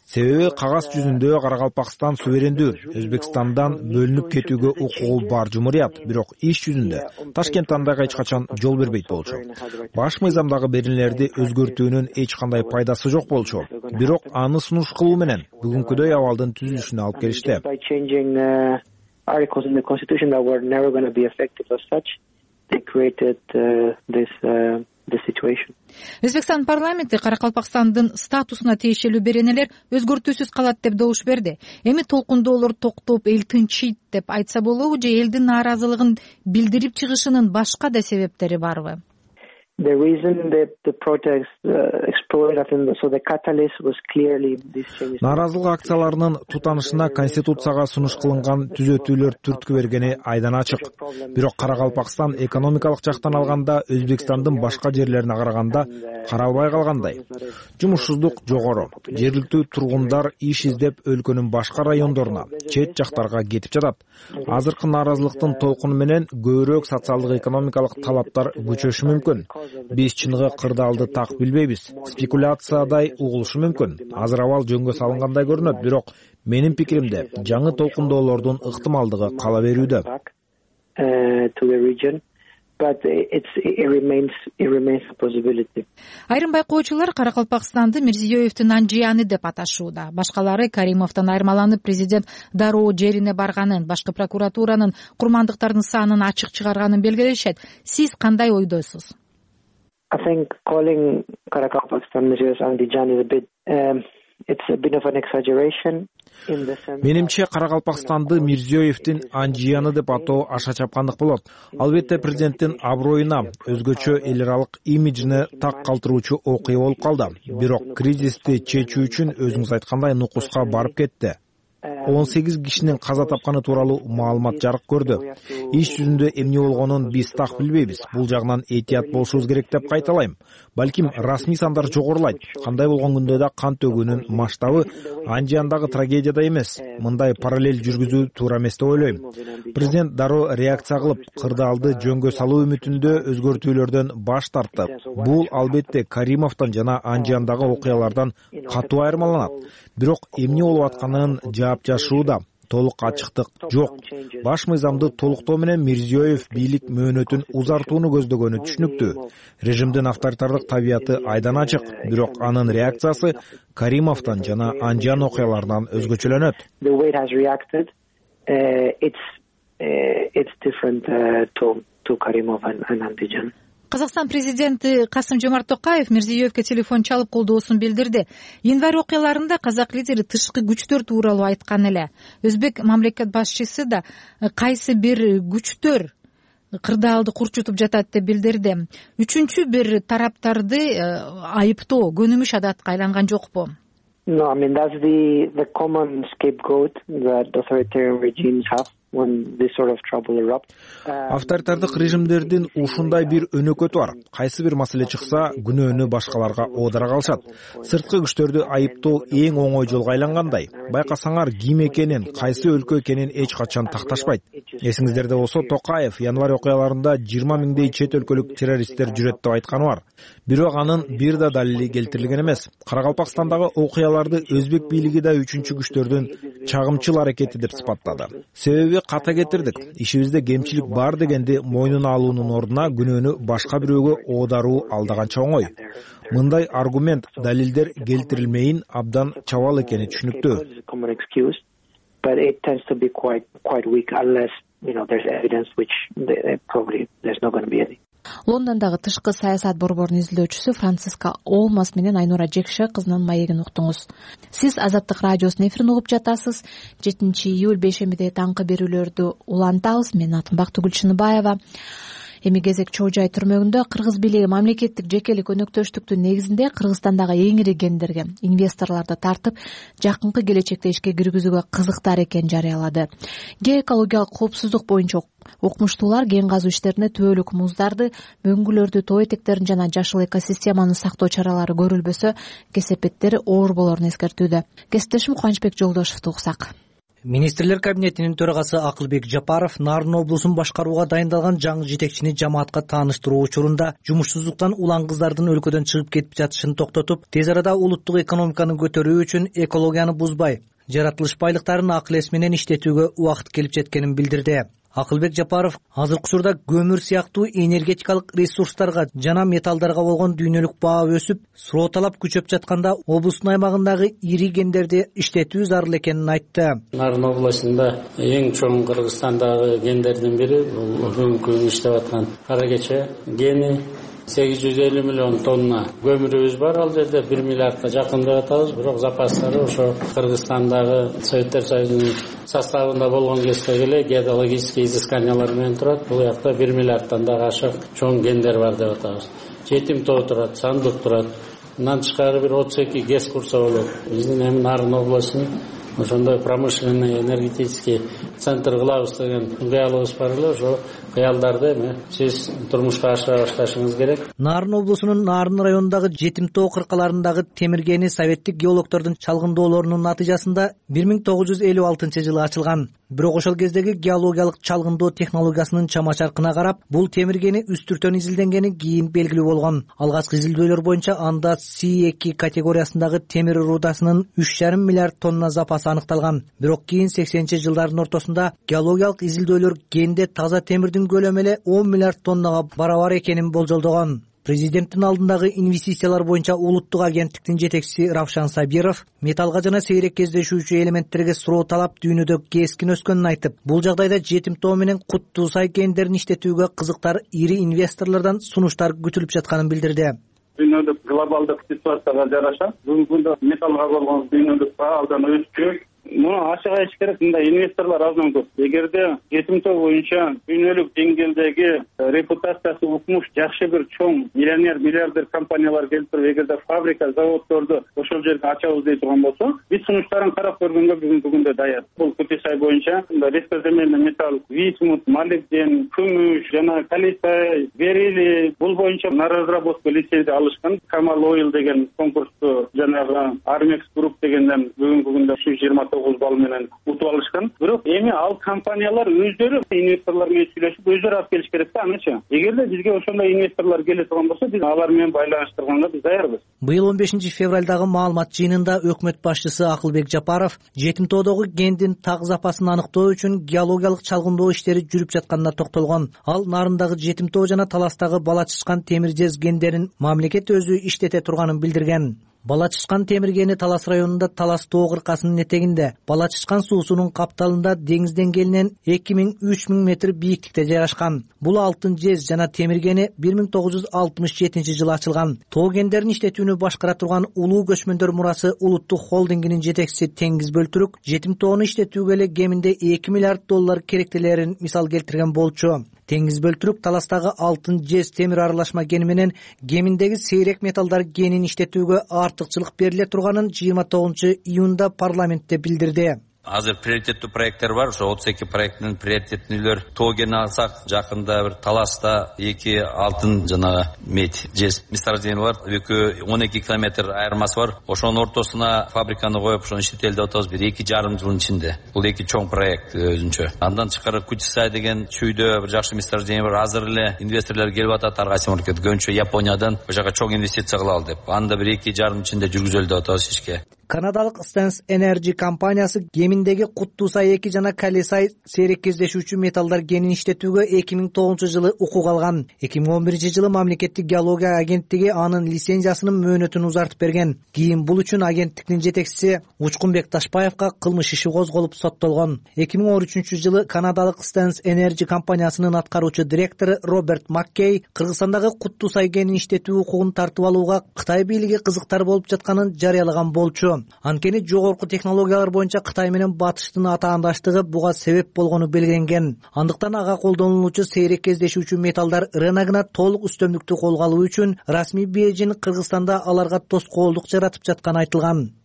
Себеби кагаз жүзүндө Каракалпакстан суверендүү, Өзбекстандан бөлүнүп кетүүгө укугу бар жумурият, бирок иш жүзүндө Ташкент андайга эч качан жол бербейт болчу. Баш мыйзамдагы беренелерди өзгөртүүнүн эч кандай пайдасы жок болчу. Бирок аны сунуш кылуу менен бүгүнкүдөй абалдын түзүлүшүнө алып келишти. Articles in the Constitution that were never going to be effective as such, they created this situation. Өзбекстан парламенти Каракалпакстандын статусуна тиешелүү беренелер өзгөртүүсүз калат деп добуш берди. Эми толкундоолор токтоп, эл тынчыйт деп айтса болобу же элдин нааразылыгын билдирип чыгышынын башка да себептери барбы? The reason that the protests exploded, I think, so the catalyst was clearly this change. Нааразылык акцияларынын тутанышына Конституцияга сунуш кылынган түзөтүүлөр түрткү бергени айдан ачык. Бирок Каракалпакстан экономикалык жактан алганда Өзбекстандын башка жерлерине караганда каралбай калгандай. Жумушсуздук жогору. Жергиликтүү тургундар иш издеп өлкөнүн башка райондоруна, чет жактарга кетип жатат. Азыркы нааразылыктын толкуну менен көбүрөөк социалдык экономикалык талаптар күчөшү мүмкүн. Биз чыныгы кырдаалды так билбейбиз. Спекуляциядай угулушу мүмкүн. Азыр абал жөнгө салынгандай көрүнөт, бирок менин пикиримде жаңы толкундоолордун ыктымалдыгы кала берүүдө. Айрым байкоочулар Каракалпакстанды Мирзиёевдин анжияны деп аташууда. Башкалары Каримовдон айырмаланып президент дароо жерине барганын, башкы прокуратуранын курмандыктардын санын ачык чыгарганын белгилешет. Сиз кандай ойдойсуз? I think calling Karakalpakstan Mirziyoyev Andijan is it's a bit of an exaggeration. Менимче Каракалпакстанды Мирзиёевдин анжияны деп атоо аша чапкандык болот. Албетте президенттин аброюна, өзгөчө эл аралык имиджине так калтыруучу окуя болуп калды. Бирок кризисти чечүү үчүн өзүңүз айткандай нукуска барып кетти. 18 кишинин каза тапканы тууралуу маалымат жарык көрдү. Иш жүзүндө эмне болгонун биз так билбейбиз. Бул жагынан этият болушубуз керек деп кайталайм. Балким расмий сандар жогорулайт. Кандай болгон күндө да кан төгүүнүн масштабы анжияндагы трагедияда эмес. Мындай параллель жүргүзүү туура эмес деп ойлойм. Президент дароо реакция кылып, кырдаалды жөнгө салуу үмүтүндө өзгөртүүлөрдөн баш тартты. Бул албетте Каримовдон жана анжияндагы окуялардан катуу айырмаланат. Бирок эмне болуп атканын жашууда толук ачыктык жок. Баш мыйзамды толуктоо менен Мирзиёев бийлик мөөнөтүн узартууну көздөгөнү түшүнүктүү. Режимдин авторитардык табияты айдан ачык, бирок анын реакциясы Каримовдон жана анжиян окуяларынан өзгөчөлөнөт. It's different to Karimov and Andijan. Казакстан президенти Касым-Жомарт Токаев Мирзиёевге телефон чалып колдоосун билдирди. Январь окуяларында казак лидери тышкы күчтөр тууралуу айткан эле. Өзбек мамлекет башчысы да кайсы бир күчтөр кырдаалды курчутуп жатат деп билдирди. Үчүнчү бир тараптарды айыптоо көнүмүш адатка айланган жокпу? No, I mean that's the common scapegoat that authoritarian regimes have. Авторитардык режимдердин ушундай бир өнөкөтү бар. Кайсы бир маселе чыкса, күнөөнү башкаларга оодара калышат. Сырткы күчтөрдү айыптоо эң оңой жолго айлангандай. Байкасаңар ким экенин, кайсы өлкө экенин эч качан такташпайт. Эсиңиздерде болсо, Токаев январь окуяларында 20 миңдей чет өлкөлүк террористтер жүрөт деп айтканы бар. Бирок анын бир да далили келтирилген эмес. Каракалпакстандагы окуяларды өзбек бийлиги да үчүнчү күчтөрдүн чагымчыл аракети деп сыпаттады. Себеби ката кетирдик. Ишибизде кемчилик бар дегенди мойнуна алуунун ордуна күнөөнү башка бирөөгө оодаруу алдаганча оңой. Мындай аргумент, далилдер келтирилмейин абдан чабал экени түшүнүктүү. But it tends to be quite weak unless, there's evidence which probably there's not going to be any. Лондондогу тышкы саясат борборунун изилдөөчүсү Франциска Олмас менен Айнура Жекше кызынын маегин уктуңуз. Сиз Азаттык радиосунун эфирин угуп жатасыз. 7-июль бейшембиде таңкы берүүлөрдү улантабыз. Мен атым Бактыгүл Чыныбаева. Эми кезек Чоо Жай түрмөгүндө кыргыз бийлиги мамлекеттик жекелик өнөктөштүктүн негизинде Кыргызстандагы эң ири кендерге инвесторлорду тартып, жакынкы келечекте ишке киргизүүгө кызыктар экенин жарыялады. Геоэкологиялык коопсуздук боюнча окумуштуулар кен казуу иштерине түбөлүк муздарды, мөңгүлөрдү, тоо этектерин жана жашыл экосистеманы сактоо чаралары көрүлбөсө, кесепеттери оор болорун эскертүүдө. Кесиптешим Кубанычбек Жолдошевду уксак. Министрлер кабинетинин төрагасы Акылбек Жапаров Нарын облусун башкарууга дайындалган жаңы жетекчини жамаатка тааныштыруу учурунда жумушсуздуктан улан кыздардын өлкөдөн чыгып кетип жатышын токтотуп, тез арада улуттук экономиканы көтөрүү үчүн экологияны бузбай, жаратылыш байлыктарын акыл эс менен иштетүүгө убакыт келип жеткенин билдирди. Акылбек Жапаров азыркы учурда көмүр сыяктуу энергетикалык ресурстарга жана металлдарга болгон дүйнөлүк баа өсүп, суроо талап күчөп жатканда облустун аймагындагы ири гендерди иштетүү зарыл экенин айтты. Нарын областында эң чоң Кыргызстандагы гендердин бири бул бүгүнкү иштеп аткан кара кече гени. 850 миллион тонна көмүрүбүз бар, ал жерде 1 миллиардка жакын деп атабыз. Бирок запастары ошо Кыргызстандагы Советтер Союзунун составында болгон кезде эле геологический изысканиялар менен турат. Бул жакта 1 миллиардтан да ашык чоң гендер бар деп атабыз. Жетим тоо турат, Сандык турат. Мындан тышкары бир 32 ГЭС курса болот. Биздин эми Нарын областынын ошондой промышленный энергетический центр кылабыз деген кыялыбыз бар эле. Ошо кыялдарды эми сиз турмушка ашыра башташыңыз керек. Нарын облусунун Нарын районундагы Жетим тоо кыркаларындагы темиргени советтик геологдордун чалгындоолорунун натыйжасында 1956 жылы ачылган. Бирок ошол кездеги геологиялык чалгындоо технологиясынын чама-чаркына карап, бул темиргени үстүртөн изилденгени кийин белгилүү болгон. Алгачкы изилдөөлөр боюнча анда C2 категориясындагы темир рудасынын 3,5 миллиард тонна запасы аныкталган. Бирок кийин 80 жылдардын ортосунда геологиялык изилдөөлөр генде таза темирдин көлөмү эле 10 миллиард тоннага барабар экенин болжолдогон. Президенттин алдындагы инвестициялар боюнча улуттук агенттиктин жетекчиси Равшан Сабиров металлга жана сейрек кездешүүчү элементтерге суроо талап дүйнөдө кескин өскөнүн айтып, бул жагдайда Жетим тоо менен Куттуусай гендерин иштетүүгө кызыктар ири инвесторлордон сунуштар күтүлүп жатканын билдирди. Дүйнөлүк глобалдык ситуацияга жараша бүгүнкү күндө металлга болгон дүйнөлүк баа абдан өскөн. Муну ачык айтыш керек, мындай инвесторлор аздан көп. Эгерде Жетим тоо боюнча дүйнөлүк деңгээлдеги репутациясы укмуш жакшы бир чоң миллиардер компаниялар келип туруп, эгерде фабрика, заводдорду ошол жерге ачабыз дей турган болсо, биз сунуштарын карап көргөнгө бүгүнкү күндө даяр. Бул Кутисай боюнча редкоземельный металл, висмут, молибден, күмүш жана калиций, берилий, бул боюнча на разработку лицензия алышкан. Камал Ойл деген конкурсту жанагы Armex Group дегенден бүгүнкү күндө 29 балл менен утуп алышкан. Бирок эми ал компаниялар өздөрү инвесторлор менен сүйлөшүп, өздөрү алып келиш керек да анычы. Эгерде бизге ошондой инвесторлор келе турган болсо, биз алар менен байланыштырганга биз даярбыз. Быйыл 15 февралдагы маалымат жыйынында өкмөт башчысы Акылбек Жапаров Жетим тоодогу гендин так запасын аныктоо үчүн геологиялык чалгындоо иштери жүрүп жатканына токтолгон. Ал Нарындагы Жетим тоо жана Таластагы Бала Чычкан темир жез гендерин мамлекет өзү иштете турганын билдирген. Бала Чычкан темиргени Талас районунда Талас тоо кыркасынын этегинде, Бала Чычкан суусунун капталында деңиз деңгээлинен 2000–3000 метр бийиктикте жайгашкан. Бул алтын жез жана темиргени 1967 жылы ачылган. Тоо гендерин иштетүүнү башкара турган Улуу көчмөндөр мурасы улуттук холдингинин жетекчиси Теңиз Бөлтүрүк Жетим тоону иштетүүгө эле кеминде 2 миллиард доллар керектелерин мисал келтирген болчу. Теңиз Бөлтүрүк Таластагы алтын жез темир аралашма гени менен кеминдеги сейрек металлдар генин иштетүүгө артыкчылык бериле турганын 29-июнда парламентте билдирди. Азыр приоритеттүү проекттер бар. Ошо 32 проекттин приоритеттүүлөр тоо гени алсак, жакында бир Таласта 2 алтын жана медь жез месторождениялар, 12 километр айырмасы бар. Ошонун ортосуна фабриканы коюп, ошону иштетели деп атабыз. Бир 2,5 жылдын ичинде. Бул 2 чоң проект өзүнчө. Андан тышкары Кутисай деген чүйдө бир жакшы месторождение бар. Азыр эле инвесторлор келип атат, ар кайсы мамлекет көбүнчө Япониядан ошол жака чоң инвестиция кылалы деп. Анда бир 2,5 жылдын ичинде жүргүзөлү деп атабыз ишке. Канадалык Stans Energy компаниясы кеминдеги Куттуусай 2 жана Калисай сейрек кездешүүчү металлдар генин иштетүүгө 2009 жылы укук алган. 2011 жылы мамлекеттик геология агенттиги анын лицензиясынын мөөнөтүн узартып берген. Кийин бул үчүн агенттиктин жетекчиси Учкунбек Ташпаевка кылмыш иши козголуп соттолгон. 2013 жылы канадалык Stans Energy компаниясынын аткаруучу директору Роберт Маккей Кыргызстандагы Куттуусай генин иштетүү укугун тартып алууга Кытай бийлиги кызыктар болуп жатканын жарыялаган болчу. Анткени жогорку технологиялар боюнча Кытай менен Батыштын атаандаштыгы буга себеп болгону белгиленген. Андыктан ага колдонулуучу сейрек кездешүүчү металлдар рыногуна толук үстөмдүктү колго алуу үчүн расмий Бейжин Кыргызстанда аларга тоскоолдук жаратып жатканы айтылган.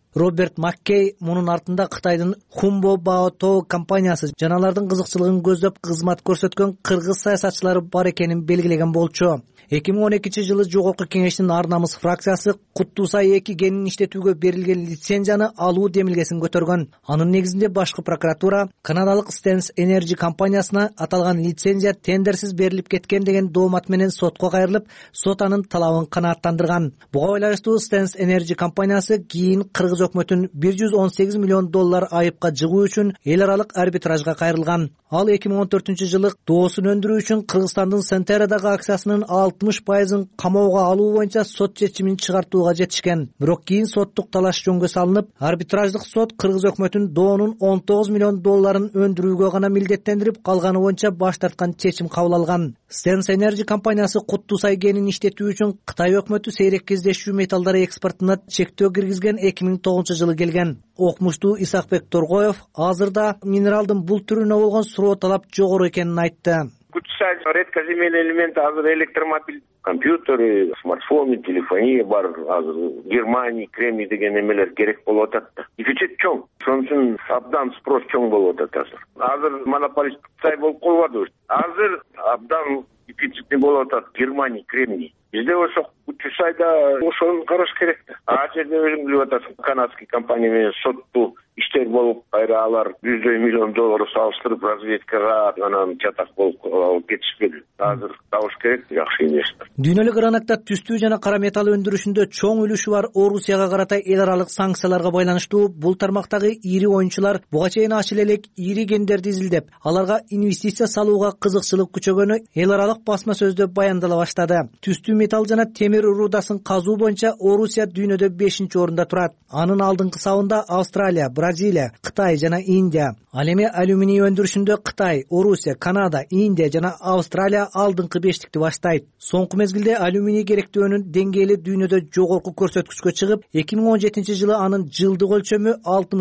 Роберт Маккей мунун артында Кытайдын Хумбо Баото компаниясы жана алардын кызыкчылыгын көздөп кызмат көрсөткөн кыргыз саясатчылары бар экенин белгилеген болчу. 2012-жылы Жогорку Кеңештин Ар намыс фракциясы Куттусай 2 генин иштетүүгө берилген лицензияны алуу демилгесин көтөргөн. Анын негизинде башкы прокуратура канадалык Stens Energy компаниясына аталган лицензия тендерсиз берилип кеткен деген доомат менен сотко кайрылып, сот анын талабын канааттандырган. Буга байланыштуу Stens Energy компаниясы кийин кыргыз өкмөтүн $118 миллион айыпка жыгуу үчүн эл аралык арбитражга кайрылган. Ал 2014-жылы доосун өндүрүү үчүн Кыргызстандын Сентерадагы акциясынын 60%-ын камоого алуу боюнча сот чечимин чыгартууга жетишкен. Бирок кийин соттук талаш жөнгө салынып, арбитраждык сот Кыргыз өкмөтүн доонун $19 миллион өндүрүүгө гана милдеттендирип, калганы боюнча баш тарткан чечим кабыл алган. Stens Energy компаниясы Куттусай генин иштетүү үчүн Кытай өкмөтү сейрек кездешүү металлдары экспортуна чектөө киргизген 2009-жылы келген. Окумуштуу Исакбек Торгоев азырда минералдын бул түрүнө болгон суроо талап жогору экенин айтты. Куттусай редко земельный элемент азыр электромобиль, компьютеры, смартфоны, телефония бар. Азыр Германия, Кремний деген эмелер керек болуп атат да. Дефицит чоң. Ошон үчүн абдан спрос чоң болуп атат азыр. Азыр монополист Куттусай болуп калбады. Азыр абдан дефицитный болуп атат Германия, Кремний. Бизде ошо Куттусайда ошону караш керек да. А жерде өзүң билип атасың, канадский компания менен соттуу иштер болуп, кайра алар $100 миллион салыштырып разведкага анан чатак болуп алып кетишпеди. Азыр табыш керек жакшы инвестор. Дүйнөлүк рынокто түстүү жана кара металл өндүрүшүндө чоң үлүшү бар Орусияга карата эл аралык санкцияларга байланыштуу бул тармактагы ири оюнчулар буга чейин ачыл элек ири гендерди изилдеп, аларга инвестиция салууга кызыкчылык күчөгөнү эл аралык басма сөздө баяндала баштады. Түстүү металл жана темир рудасын казуу боюнча Орусия дүйнөдө 5-орунда турат. Анын алдыңкы сабында Австралия, Бразилия, Кытай жана Индия. Ал эми алюминий өндүрүшүндө Кытай, Орусия, Канада, Индия жана Австралия алдыңкы 5-тикти баштайт. Соңку мезгилде алюминий керектөөнүн деңгээли дүйнөдө жогорку көрсөткүчкө чыгып, 2017-жылы анын жылдык өлчөмү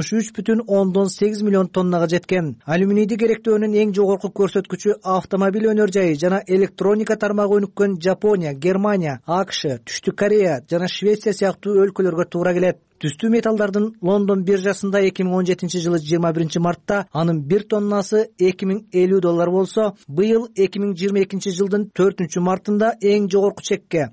63,8 миллион тоннага жеткен. Алюминийди керектөөнүн эң жогорку көрсөткүчү автомобиль өнөр жайы жана электроника тармагы өнүккөн Жапония, Германия, АКШ, Түштүк Корея жана Швеция сыяктуу өлкөлөргө туура келет. Түстүү металлдардын Лондон биржасында 2017-жылы 21-мартта анын 1 тоннасы $2050 болсо, быйыл 2022-жылдын 4-мартында эң жогорку чекке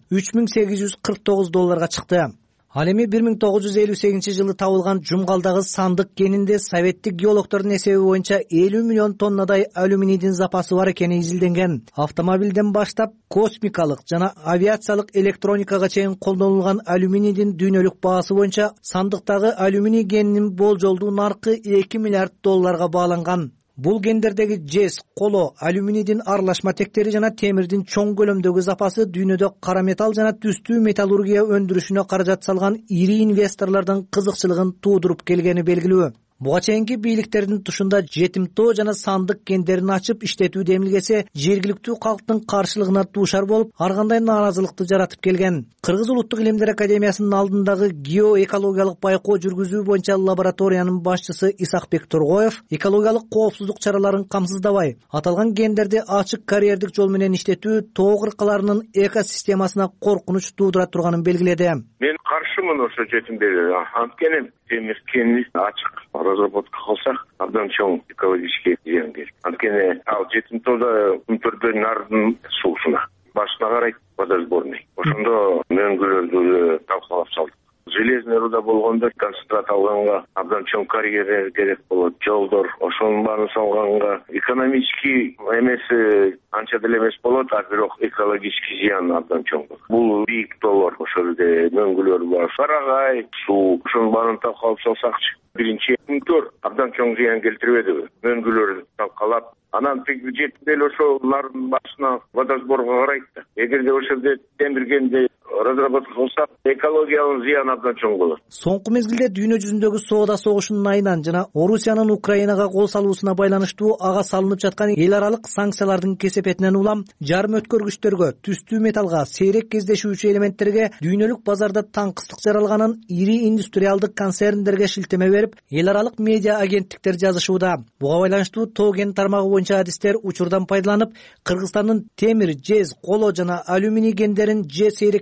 $3849 чыкты. Ал эми 1958-жылы табылган Жумгалдагы сандык кенинде советтик геологдордун эсеби боюнча 50 миллион тоннадай алюминийдин запасы бар экени изилденген. Автомобилден баштап космикалык жана авиациялык электроникага чейин колдонулган алюминийдин дүйнөлүк баасы боюнча сандыктагы алюминий кенинин болжолдуу наркы $2 миллиард бааланган. Бул гендердеги жез, коло, алюминийдин аралашма тектери жана темирдин чоң көлөмдөгү запасы дүйнөдө кара металл жана түстүү металлургия өндүрүшүнө каражат салган ири инвесторлордун кызыкчылыгын туудуруп келгени белгилүү. Буга чейинки бийликтердин тушунда жетимтоо жана сандык кендерин ачып иштетүү демилгеси жергиликтүү калктын каршылыгына дуушар болуп, ар кандай нааразылыкты жаратып келген. Кыргыз улуттук илимдер академиясынын алдындагы геоэкологиялык байкоо жүргүзүү боюнча лабораториянын башчысы Исакбек Торгоев экологиялык коопсуздук чараларын камсыздабай, аталган кендерди ачык карьердик жол менен иштетүү тоо кыркаларынын экосистемасына коркунуч туудура турганын белгиледи. Мен каршымын ошо жетимдерге. Анткени темир кенин ачык разработка кылсак абдан чоң экологический зыян келет. Анткени ал жетимтоодо күнтөрдөн нардын суусуна башына карайт водосборный. Ошондо мөңгүлөрдү талкалап салдык. Железный руда болгондо концентрат алганга абдан чоң карьера керек болот. Жолдор ошонун баарын салганга экономический эмеси анча деле эмес болот, а бирок экологический зыян абдан чоң болот. Бул бийик тоолор, ошол жерде мөңгүлөр бар, сарагай, суу, ошонун баарын талкалап салсакчы. Биринчи күнтөр абдан чоң зыян келтирбедиби? Мөңгүлөрдү талкалап, анан тиги жетип эле ошол нардын башына водосборго карайт да. Эгерде ошол жерде темир кенди разработка кылсак, экологиялык зыян абдан чоң болот. Соңку мезгилде дүйнө жүзүндөгү соода согушунун айынан жана Орусиянын Украинага кол салуусуна байланыштуу ага салынып жаткан эл аралык санкциялардын кесепетинен улам жарым өткөргүчтөргө, түстүү металлга, сейрек кездешүүчү элементтерге дүйнөлүк базарда таңкыстык жаралганын ири индустриалдык концерндерге шилтеме берип, эл аралык медиа агенттиктер жазышууда. Буга байланыштуу тоген тармагы боюнча адистер учурдан пайдаланып, Кыргызстандын темир, жез, коло жана алюминий кендерин же сейрек кездешкен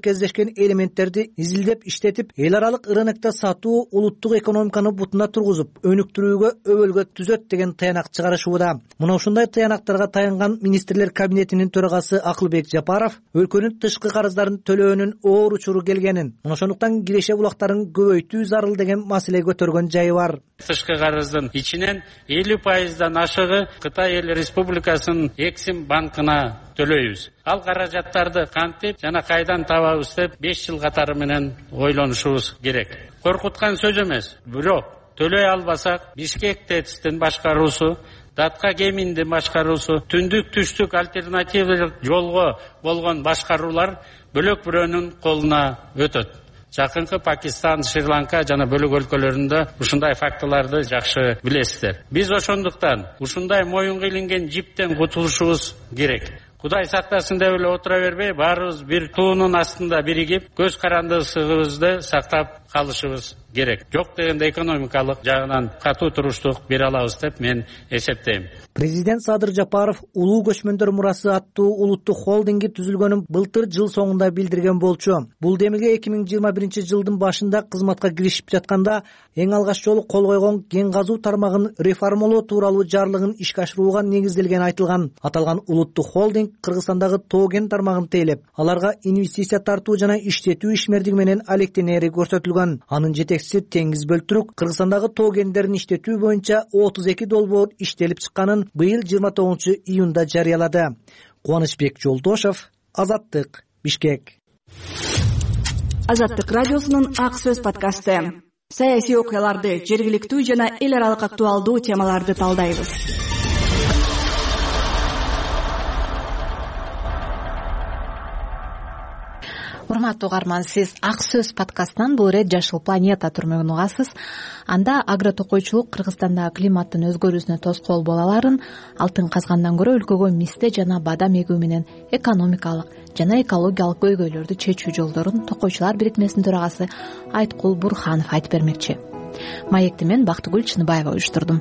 кеткен элементтерди изилдеп иштетип, эл аралык рынокто сатуу улуттук экономиканы бутуна тургузуп, өнүктүрүүгө өбөлгө түзөт деген таянак чыгарышууда. Мына ушундай таянактарга таянган министрлер кабинетинин төрагасы Акылбек Жапаров өлкөнүн тышкы карыздарын төлөөнүн оор учуру келгенин, мына ошондуктан киреше булактарын көбөйтүү зарыл деген маселе көтөргөн жайы бар. Тышкы карыздын ичинен 50%дан ашыгы Кытай Эл Республикасынын Эксим банкына төлөйбүз. Ал каражаттарды кантип жана кайдан табабыз деп 5 жыл катары менен ойлонушубуз керек. Коркуткан сөз эмес, бирок төлөй албасак Бишкек ТЭЦтин башкаруусу, Датка Геминдин башкаруусу, түндүк-түштүк альтернативдик жолго болгон башкаруулар бөлөк бирөөнүн колуна өтөт. Жакынкы Пакистан, Шри-Ланка жана бөлөк өлкөлөрүндө ушундай фактыларды жакшы билесиздер. Биз ошондуктан ушундай моюнга илинген жиптен кутулушубуз керек. Кудай сактасын деп эле отура бербей, баарыбыз бир туунун астында биригип, көз карандысыбызды сактап калышыбыз керек. Жок дегенде экономикалык жагынан катуу туруштук бере алабыз деп мен эсептейм. Президент Садыр Жапаров улуу көчмөндөр мурасы аттуу улуттук холдинги түзүлгөнүн былтыр жыл соңунда билдирген болчу. Бул демилге 2021 жылдын башында кызматка киришип жатканда эң алгач жолу кол койгон кен казуу тармагын реформалоо тууралуу жарлыгын ишке ашырууга негизделгени айтылган. Аталган улуттук холдинг Кыргызстандагы тоо кен тармагын тейлеп, аларга инвестиция тартуу жана иштетүү ишмердиги менен алектенери көрсөтүлгөн. Анын жетекчиси Теңиз Бөлтүрүк Кыргызстандагы тоо кендерин иштетүү боюнча 32 долбоор иштелип чыкканын быйыл 29 июнда жарыялады. Кубанычбек Жолдошов, Азаттык, Бишкек. Азаттык радиосунун Ак сөз подкасты. Саясий окуяларды, жергиликтүү жана эл аралык актуалдуу темаларды талдайбыз. Урматтуу угарман, сиз Ак сөз подкастынан бул ирет Жашыл планета түрмөгүн угасыз. Анда агротокойчулук Кыргызстандагы климаттын өзгөрүүсүнө тоскоол боло аларын, алтын казгандан көрө өлкөгө мисте жана бадам эгүү менен экономикалык жана экологиялык көйгөйлөрдү чечүү жолдорун Токойчулар бирикмесинин төрагасы Айткул Бурханов айтып бермекчи. Маекти мен Бактыгүл Чыныбаева уюштурдум.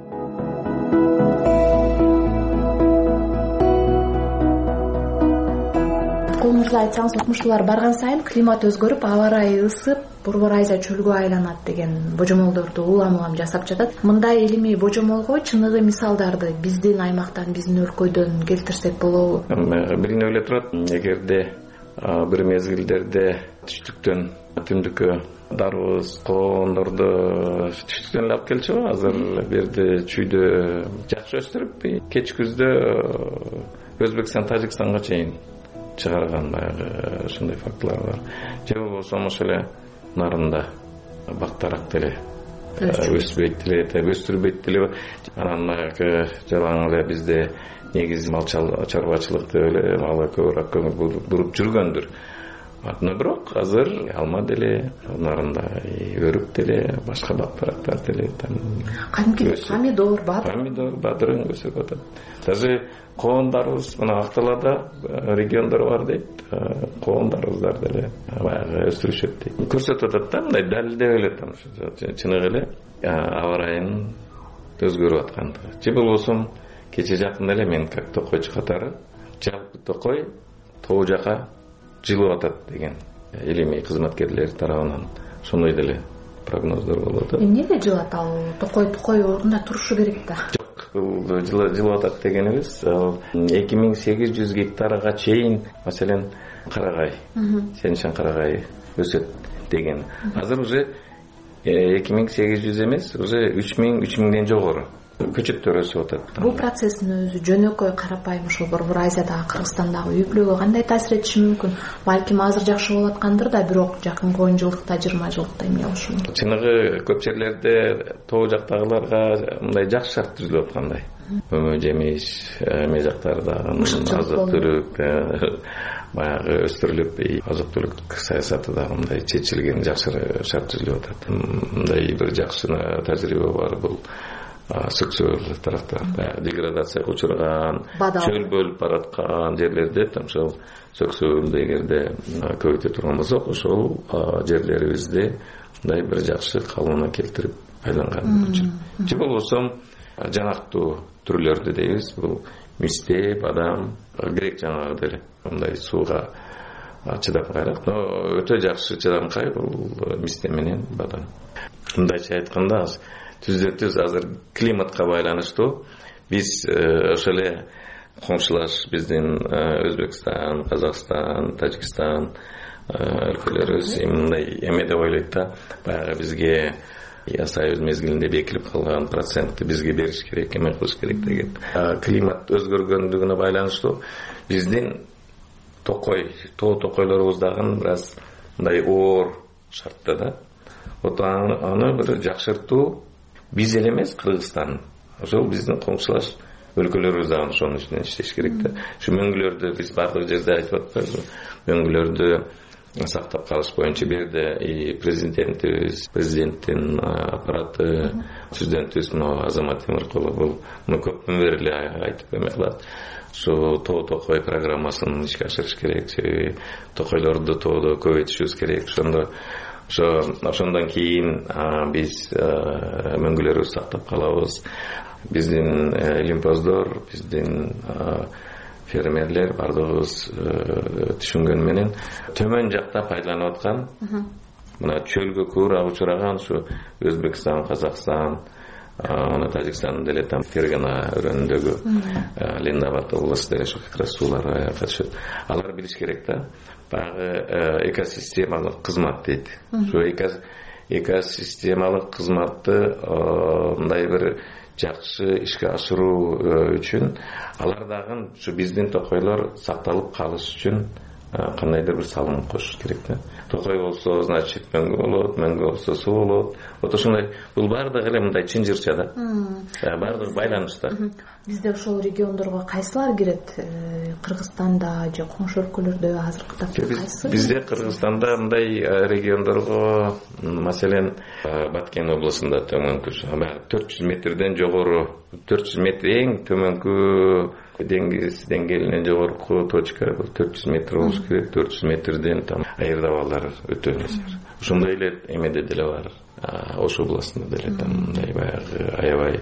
Колуңузга айтсаңыз, укмуштуулар барган сайын климат өзгөрүп, аба ырайы ысып, Борбор Айза чөлгө айланат деген божомолдорду улам жасап жатат. Мындай илимий божомолго чыныгы мисалдарды биздин аймактан, биздин өлкөдөн келтирсек болобу? Билинип эле турат, эгерде бир мезгилдерде түштүктөн түндүккө дарыбыз, коондорду түштүктөн эле алып келчү, азыр берде чүйдө жакшы өстүрүп, кеч күздө Өзбекстан, Тажикстанга чейин чыгарган баягы ушундай фактылар бар. Же болбосо ошо эле нарында бактарак деле өспөйт деле, өстүрбөйт деле. Анан баягы жалаң эле бизде негизи мал чарбачылыкты эле мага көбүрөөк көңүл буруп жүргөндүр. Бирок азыр алма деле, нарында өрүк деле, башка бактарактар деле, кадимки помидор, бадырын өсүп атат. Даже коондарыбыз мына Акталада региондор бар дейт, коондарыбыздар деле баягы өстүрүшөт дейт. Көрсөтүп атат да, мындай далилдеп эле там чыныгы эле аба ырайынын өзгөрүп аткандыгы. Же болбосо кече жакында эле мен как токойчу катары жалпы Токой тоо жака жылып атат деген илимий кызматкерлер тарабынан ошондой деле прогноздор болот. Эмнеге жылат ал? Токой ордунда турушу керек да. Жок, жылып атат дегенибиз 2800 гектарга чейин, маселен, карагай, сенишан карагай өсөт деген. Азыр уже 2800 эмес, уже 3000-3000ден жогору көчөттөр өсүп атат. Бул процесстин өзү жөнөкөй карапайым ошол Борбор Айзадагы Кыргызстандагы үй бүлөгө кандай таасир этиши мүмкүн? Балким азыр жакшы болуп аткандыр да, бирок жакынкы 10 жылдыкта, 20 жылдыкта эмне болушу мүмкүн? Чыныгы көп жерлерде тоо жактагыларга мындай жакшы шарт түзүлүп аткандай. Өмө жемиш, эме жактарда азык түлүк баягы өстүрүлүп, азык түлүк саясаты да мындай чечилген жакшы шарт түзүлүп атат. Мындай бир жакшы тажрыйба бар бул сексуал тарапта деградацияга учураган, чөл бөлүп бараткан жерлерде ошол сексуалды эгерде көбөйтө турган болсок, ошол жерлерибизде мындай бир жакшы калыбына келтирип айланган. Же болбосо жанактуу түрлөрдү дейбиз, бул мисте, бадам, грек жанагы деле мындай сууга чыдамкайраак, но өтө жакшы чыдамкай бул мисте менен бадан. Мындайча айтканда түздө-түз азыр климатка байланыштуу биз ошо эле коңшулаш биздин Өзбекстан, Казакстан, Тажикстан өлкөлөрүбүз мындай эме деп ойлойт да, баягы бизге Союз мезгилинде бекилип калган процентти бизге бериш керек, эме кылыш керек деген. Климат өзгөргөндүгүнө байланыштуу биздин тоо токойлорубуз дагы бир аз мындай оор шартта да. Аны бир жакшыртуу биз эле эмес, Кыргызстан, ошол биздин коңшулаш өлкөлөрүбүз дагы ошонун үстүнөн иштеш керек да. Ушу мөңгүлөрдү биз бардык жерде айтып атпайбызбы? Мөңгүлөрдү сактап калыш боюнча бир жерде президентибиз, президенттин аппараты, түздөн-түз Азамат Темиркулов бул көптөн бери эле айтып эме кылат. Ушу тоо токой программасын ишке ашырыш керек, себеби токойлорду тоодо көбөйтүшүбүз керек. Ошондон кийин биз мөңгүлөрүбүздү сактап калабыз. Биздин лимпоздор, биздин фермерлер бардыгыбыз түшүнгөн менен төмөн жакта пайдаланып аткан мына чөлгө куура учураган ушу Өзбекстан, Казакстан, Тажикстан деле там Фергана өрөөнүндөгү Ленинабад областы деле ошо как раз сууларга катышат. Алар билиш керек да, баягы экосистемалык кызмат дейт. Ушу экосистемалык кызматты мындай бир жакшы ишке ашыруу үчүн алар дагы ушу биздин токойлор сакталып калыш үчүн кандайдыр бир салым кошуш керек да. Токой болсо, значит, мөңгү болот, мөңгү болсо суу болот. Ошондой бул баардыгы эле мындай чынжырча да. Баардыгы байланышта. Бизде ошол региондорго кайсылар кирет? Кыргызстанда же коңшу өлкөлөрдө азыркы тапта кайсы? Бизде Кыргызстанда мындай региондорго, маселен, Баткен областында төмөнкү 400 метрден жогору, 400 метр эң төмөнкү деңиз деңгээлинен жогорку точка 400 метр болуш керек. 400 метрден там айырдабалар өтө нечер. Ошондой эле эмеде деле бар. Ош областында деле там мындай баягы аябай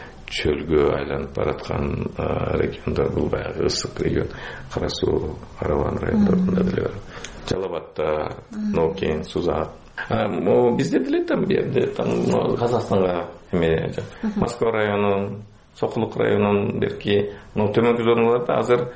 чөлгө айланып бараткан региондор, бул баягы ысык регион. Кара суу, Карабан райондорунда деле бар. Жалал Абадта, Нокен, Сузак. Бизде деле там берде там Казакстанга эме Москва районунун, Сокулук районунун берки төмөнкү зоналарда азыр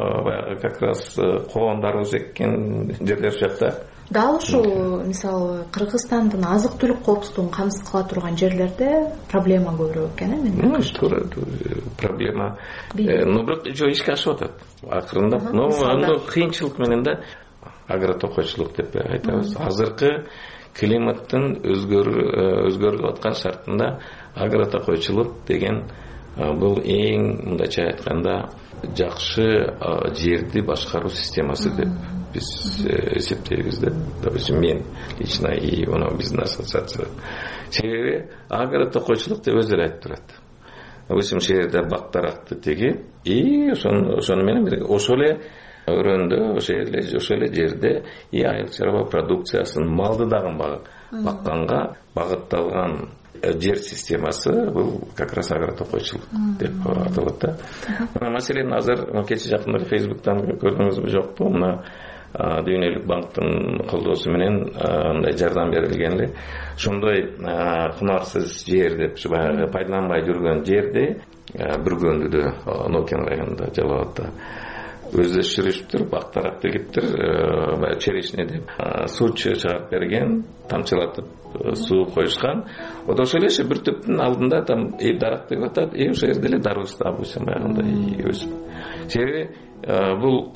как раз коондарыбыз эккен жерлер жакта. Дал ушул мисалы Кыргызстандын азык түлүк коопсуздугун камсыз кыла турган жерлерде проблема көбүрөөк экен, эми. Туура, проблема. Бирок ишке ашып атат. Акырындап, аны кыйынчылык менен да агротокойчулук деп айтабыз. Азыркы климаттын өзгөрүп аткан шартында агротокойчулук деген бул эң мындайча айтканда жакшы жерди башкаруу системасы деп биз эсептейбиз да. Допустим, мен лично и биздин ассоциация. Себеби агротокойчулук деп өзү эле айтып турат. Допустим, жерде бактаракты тегип, ошону менен бирге ошол эле өрөөндө, ошол эле жерде айыл чарба продукциясын, малды дагы бакканга багытталган жер системасы бул как раз агротокойчулук деп аталат да. Маселен азыр кече жакында Facebook'тан көрдүңүзбү жокпу? Мына Дүйнөлүк банктын колдоосу менен мындай жардам берилген эле. Ошондой кунарсыз жер деп баягы пайдаланбай жүргөн жерди Бүргөндүдө, Нокен районунда, Жалал Абадта өздөштүрүптүр, бактарак тегиптир, черешне деп суу чыгарып берген, тамчылатып суу коюшкан. Ошол эле бир түптүн алдында там дарак деп атат, ошол жерде эле дарбыз табылса баягындай өсүп. Себеби бул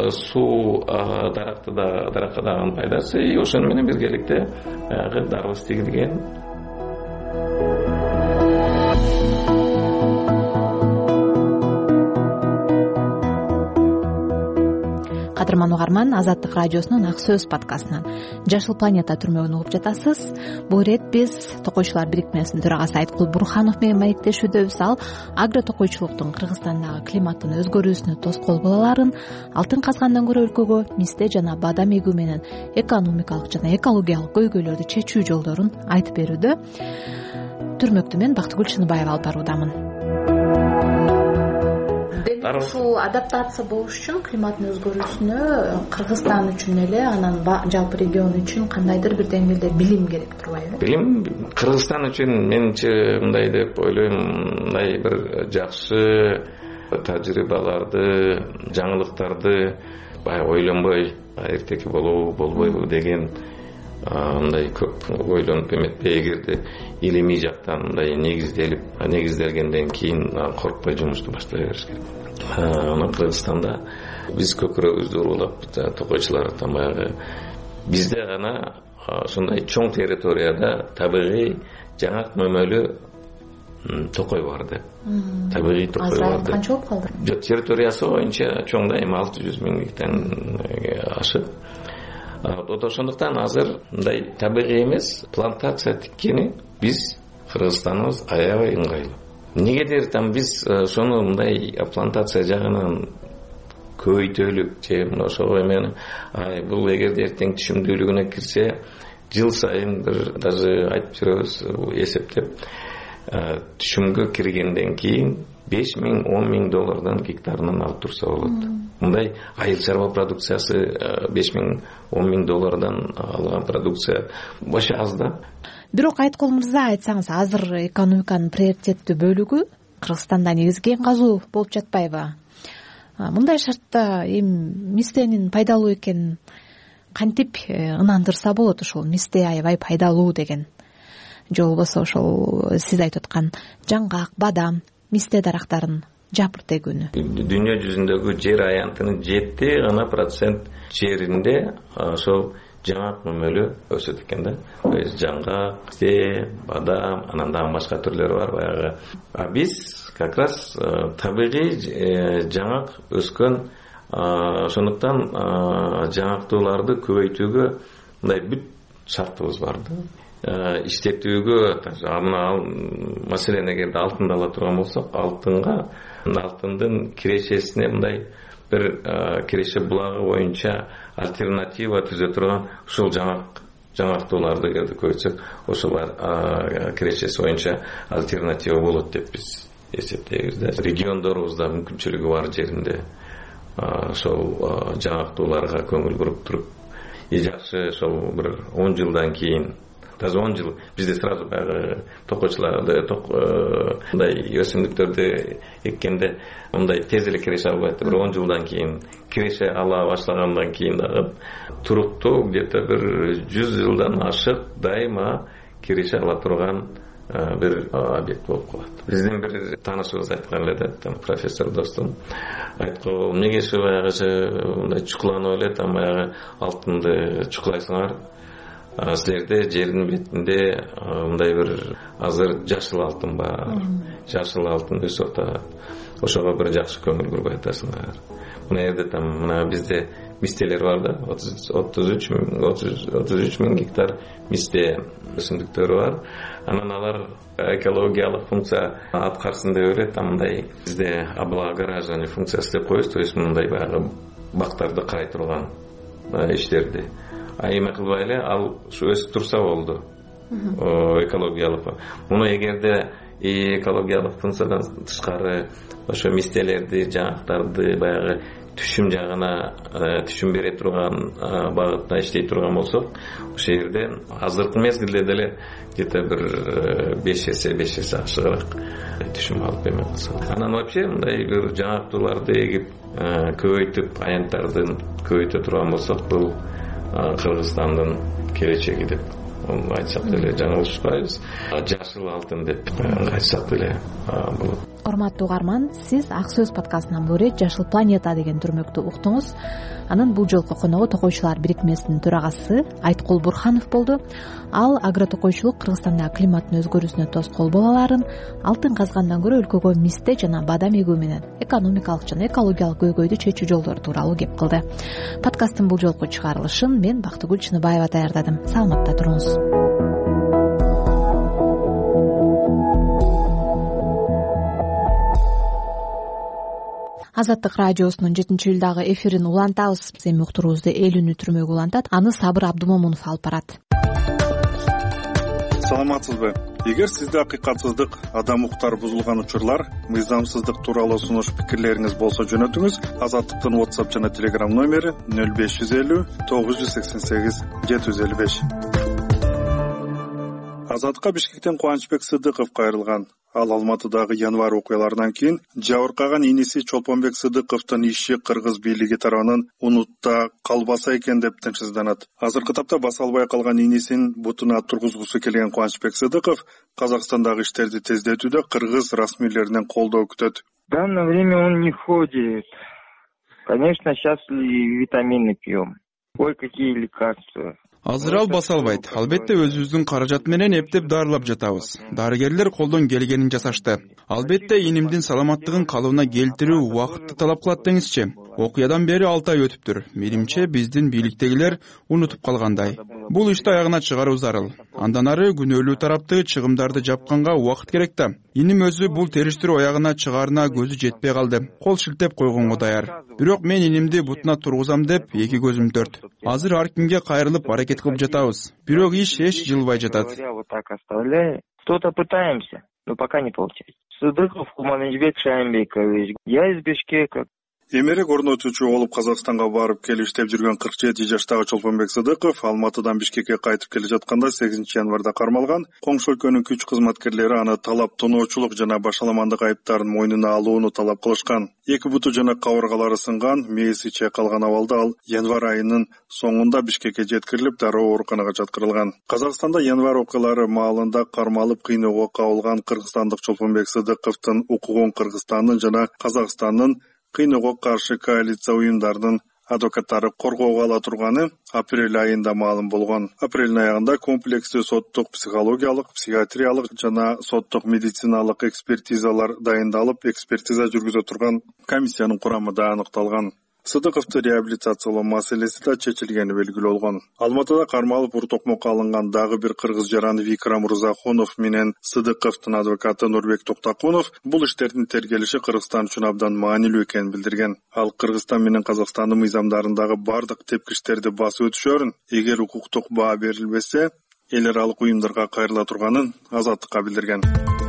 суу даракка дагы пайдасы, ошону менен биргеликте баягы дарбыз тигилген. Кадырман угарман, Азаттык радиосунун Ак сөз подкастынан Жашыл планета түрмөгүн угуп жатасыз. Бул ирет биз Токойчулар бирикмесинин төрагасы Айткул Бурханов менен маектешүүдөбүз. Ал агротокойчулуктун Кыргызстандагы климаттын өзгөрүүсүнө тоскоол боло аларын, алтын казгандан көрө өлкөгө мисте жана бадам эгүү менен экономикалык жана экологиялык көйгөйлөрдү чечүү жолдорун айтып берүүдө. Түрмөктү мен Бактыгүл Чыныбаева алып баруудамын. демек ушул адаптация болуш үчүн климаттын өзгөрүүсүнө Кыргызстан үчүн эле анан жалпы регион үчүн кандайдыр бир деңгээлде билим керек турбайбы? Билим Кыргызстан үчүн менимче мындай деп ойлойм, мындай бир жакшы тажрыйбаларды, жаңылыктарды баягы ойлонбой эртеки болобу болбойбу деген мындай көп ойлонуп эметпей, эгерде илимий жактан мындай негизделгенден кийин коркпой жумушту баштай бериш керек. Анан Кыргызстанда биз көкүрөгүбүздү уруулап токойчулар баягы бизде гана ушундай чоң территорияда табигый жаңак мөмөлүү токой бар деп. Табигый токой бар деп. Канча болуп калды? Жок, территориясы боюнча чоң да, эми 600 000 гектардан ашык. Ошондуктан азыр мындай табигый эмес плантация тиккени биз Кыргызстаныбыз аябай ыңгайлуу. Негедир биз ошону мындай плантация жагынан көбөйтөлүк же ошого эми бул эгерде эртең түшүмдүүлүгүнө кирсе, жыл сайын бир даже айтып жүрөбүз эсептеп, түшүмгө киргенден кийин $5,000 $10,000 доллардан гектарынан алып турса болот. Мындай айыл чарба продукциясы $5,000 $10,000 доллардан алган продукция бош аз да. Бирок Айткул мырза, айтсаңыз, азыр экономиканын приоритеттүү бөлүгү Кыргызстанда негизги кен казуу болуп жатпайбы? Мындай шартта мистенин пайдалуу экенин кантип ынандырса болот? Ушул мисте аябай пайдалуу деген, же болбосо ошол сиз айтып аткан жаңгак, бадам, мисте дарактарын жапыртегүүнү? Дүйнө жүзүндөгү жер аянтынын 7% жеринде ошол жаңгак мөмөлү өсөт экен да. Жаңгак, мисте, бадам, анан дагы башка түрлөрү бар баягы. Биз как раз табигый жаңгак өскөн, ошондуктан жаңактууларды көбөйтүүгө мындай бүт шартыбыз бар да. Иштетүүгө, маселен эгерде алтынды ала турган болсок, алтындын кирешесине мындай бир киреше булагы боюнча альтернатива түзө турган ушул жаңактууларды эгерде көбөйтсөк, ошолар кирешеси боюнча альтернатива болот деп биз эсептейбиз да. Региондорубузда мүмкүнчүлүгү бар жеринде ошол жаңактууларга көңүл буруп туруп, жакшы ошол бир 10 жылдан кийин, даже 10 жыл бизде сразу баягы токойчуларды мындай өсүмдүктөрдү эккенде мындай тез эле киреше албайт. Бир 10 жылдан кийин киреше ала башлагандан кийин дагы туруктуу где-то бир 100 жылдан ашык дайыма киреше ала турган бир объект болуп калат. Биздин бир таанышыбыз айткан эле да, профессор достум айткан, эмнеге ушу баягы мындай чукуланып эле, баягы алтынды чукулайсыңар, силерде жердин бетинде мындай бир азыр жашыл алтын бар, жашыл алтын өсүп атат, ошого бир жакшы көңүл буруп атасыңар. Мына жерде мына бизде мистелер бар да, 33 000 гектар мисте өсүмдүктөрү бар. Анан алар экологиялык функция аткарсын деп эле мындай бизде облагораживание функциясы деп коебуз, то есть мындай баягы бактарды карай турган иштерди. Эме кылбай эле ал ушу өсүп турса болду. Экологиялык. Муну эгерде экологиялык функциядан тышкары ошо мистелерди, жаңактарды баягы түшүм жагына түшүм бере турган багытта иштей турган болсок, ошол жерде азыркы мезгилде деле где-то бир 5 эсе ашыгыраак түшүм алып эме кылса. Анан вообще мындай бир жаңактууларды эгип көбөйтүп, аянттарды көбөйтө турган болсок, бул Кыргызстандын келечеги деп айтсак деле жаңылышпайбыз. Жашыл алтын деп айтсак деле болот. Урматтуу угарман, сиз Ак сөз подкастынан бул ирет Жашыл планета деген түрмөктү уктуңуз. Анын бул жолку коногу Токойчулар бирикмесинин төрагасы Айткул Бурханов болду. Ал агротокойчулук Кыргызстандагы климаттын өзгөрүүсүнө тоскоол боло алаарын, алтын казгандан көрө өлкөгө мисте жана бадам эгүү менен экономикалык жана экологиялык көйгөйдү чечүү жолдору тууралуу кеп кылды. Подкасттын бул жолку чыгарылышын мен Бактыгүл Чыныбаева даярдадым. Саламатта туруңуз. Азаттык радиосунун 7-июлдагы эфирин улантабыз. Эми уктуруубузду эл үнү түрмөгү улантат. Аны Сабыр Абдумомунов алып барат. саламатсызбы? Эгер сизде акыйкатсыздык, адам укуктары бузулган учурлар, мыйзамсыздык тууралуу сунуш пикирлериңиз болсо жөнөтүңүз. Азаттыктын WhatsApp жана Telegram номери 0550 988 755. Азаттыкка Бишкектен Кубанычбек Сыдыков кайрылган. Ал Алматыдагы январь окуяларынан кийин жабыркаган иниси Чолпонбек Сыдыковдун иши кыргыз бийлиги тарабынан унутта калбаса экен деп тынчсызданат. Азыркы тапта баса албай калган инисин бутуна тургузгусу келген Кубанычбек Сыдыков Казакстандагы иштерди тездетүүдө кыргыз расмийлеринен колдоо күтөт. В данное время он не ходит. Конечно, сейчас витамины пьем. Ой, какие лекарства. Азыр ал баса албайт. Албетте өзүбүздүн каражат менен эптеп дарылап жатабыз. Дарыгерлер колдон келгенин жасашты. Албетте инимдин саламаттыгын калыбына келтирүү убакытты талап кылат деңизчи. Окуядан бери 6 ай өтүптүр. Менимче биздин бийликтегилер унутуп калгандай. Бул ишти аягына чыгаруу зарыл. Андан ары күнөөлүү тарапты чыгымдарды жапканга убакыт керек да. Иним өзү бул териштирүү аягына чыгарына көзү жетпей калды. Кол шилтеп койгонго даяр. Бирок мен инимди бутуна тургузам деп эки көзүм төрт. Азыр ар кимге кайрылып аракет кылып жатабыз. Бирок иш эч жылбай жатат. Что-то пытаемся, но пока не получается. Сыдыков Кубанычбек Шаймбекович. Я из Бишкека. Эмерек орнотуучу болуп Казакстанга барып келип иштеп жүргөн 47 жаштагы Чолпонбек Сыдыков Алматыдан Бишкекке кайтып келе жатканда 8 январда кармалган. Коңшу өлкөнүн күч кызматкерлери аны талап тоноочулук жана башаламандык айыптарын мойнуна алууну талап кылышкан. Эки буту жана кабыргалары сынган, мээси чайкалган абалда ал январь айынын соңунда Бишкекке жеткирилип, дароо ооруканага жаткырылган. Казакстанда январь окуялары маалында кармалып кыйноого кабылган кыргызстандык Чолпонбек Сыдыковдун укугун Кыргызстандын жана Казакстандын кыйноого каршы коалиция уюмдарынын адвокаттары коргоого ала турганы апрель айында маалым болгон. Апрелдин аягында комплекстүү соттук психологиялык, психиатриялык жана соттук медициналык экспертизалар дайындалып, экспертиза жүргүзө турган комиссиянын курамы да аныкталган. Сыдыковду реабилитациялоо маселеси да чечилгени белгилүү болгон. Алматыда кармалып ур-токмокко алынган дагы бир кыргыз жараны Викрам Мырзахунов менен Сыдыковдун адвокаты Нурбек Токтакунов бул иштердин тергелиши Кыргызстан үчүн абдан маанилүү экенин билдирген. Ал Кыргызстан менен Казакстандын мыйзамдарындагы бардык тепкичтерди басып өтүшөрүн, эгер укуктук баа берилбесе, эл аралык уюмдарга кайрыла турганын Азаттыкка билдирген.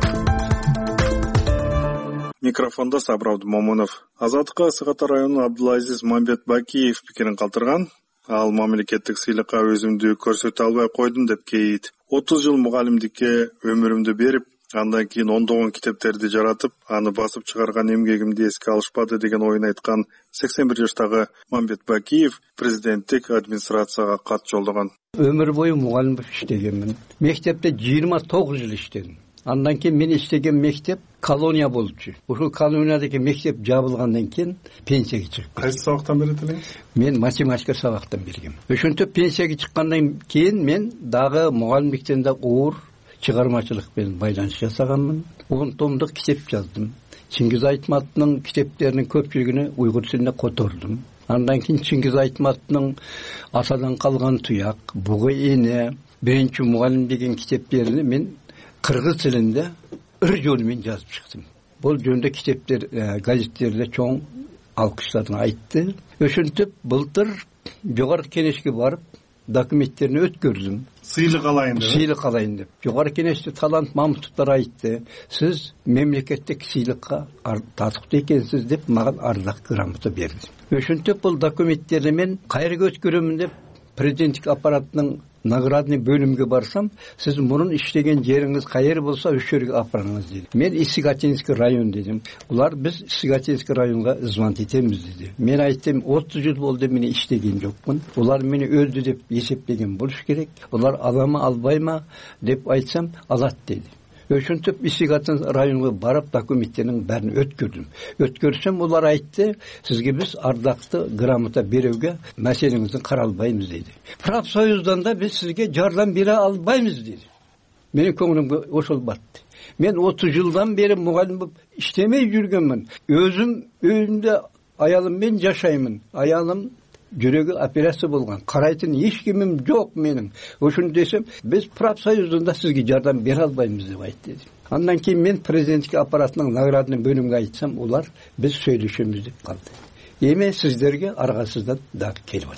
Микрофонда Сабыр Момунов. Азаттыкка Сыгата районунун Абдулазиз Мамбетбакиев пикирин калтырган. Ал мамлекеттик сыйлыкка өзүмдү көрсөтө албай койдум деп кейит. 30 жыл мугалимдикке өмүрүмдү берип, андан кийин ондогон китептерди жаратып, аны басып чыгарган эмгегимди эске алышпады деген оюн айткан 81 жаштагы Мамбетбакиев президенттик администрацияга кат жолдогон. Өмүр бою мугалим болуп иштегенмин. Мектепте 29 жыл иштедим. Андан кийин мен иштеген мектеп колония болчу. Ушул колониядагы мектеп жабылгандан кийин пенсияга чыгып. Кайсы сабактан берет элеңиз? Мен математика сабактан бергем. Ошентип пенсияга чыккандан кийин мен дагы мугалимдиктен да оор чыгармачылык менен байланыш жасаганмын. 10 томдук китеп жаздым. Чыңгыз Айтматовдун китептеринин көпчүлүгүнү уйгур тилине котордум. Андан кийин Чыңгыз Айтматовдун Атадан калган туяк, Буга эне, биринчи мугалим деген китептерин мен кыргыз тилинде ыр жол менен жазып чыктым. Бул жөнүндө китептер, газеттерде чоң алкыштарын айтты. Ошентип былтыр жогорку кеңешке барып документтерин өткөрдүм. Сыйлык алайын деп. Сыйлык алайын деп. Жогорку кеңеште Талант Мамытовдор айтты. Сиз мемлекеттик сыйлыкка татыктуу экенсиз деп мага ардак грамота берди. Ошентип бул документтерди мен кайерге өткөрөмүн деп президенттик аппараттын наградный бөлүмгө барсам, сиз мурун иштеген жериңиз кайер болсо ошол жерге апарыңыз деди. Мен Исигатинский район дедим. Улар биз Исигатинский районго звонок этебиз деди. Мен айттым, 30 жыл болду мен иштеген жокмун. Улар мени өлдү деп эсептеген болуш керек. Улар аламы, албаймы деп айтсам, алат деди. Ошентип Исигатын районго барып документтерин бәрін өткөрдүм. Өткөрсөм улар айтты, сизге биз ардакты грамота берүүгө маселеңизди каралбайбыз дейди. Профсоюздан да биз сизге жардам бере албайбыз дейди. Менин көңүлүмгө ошол батты. Мен 30 жылдан бери мугалим болуп иштемей жүргөнмүн. Өзүм үйүмдө аялым менен жашаймын. Аялым жүрөгү операция болгон. Карайтын эч кимим жок менин. Ошону десем, биз профсоюздан да сизге жардам бере албайбыз деп айтты. Андан кийин мен президенттик аппараттын наградный бөлүмгө айтсам, улар биз сүйлөшөбүз деп калды. Эми сиздерге аргасыздан да келип атат.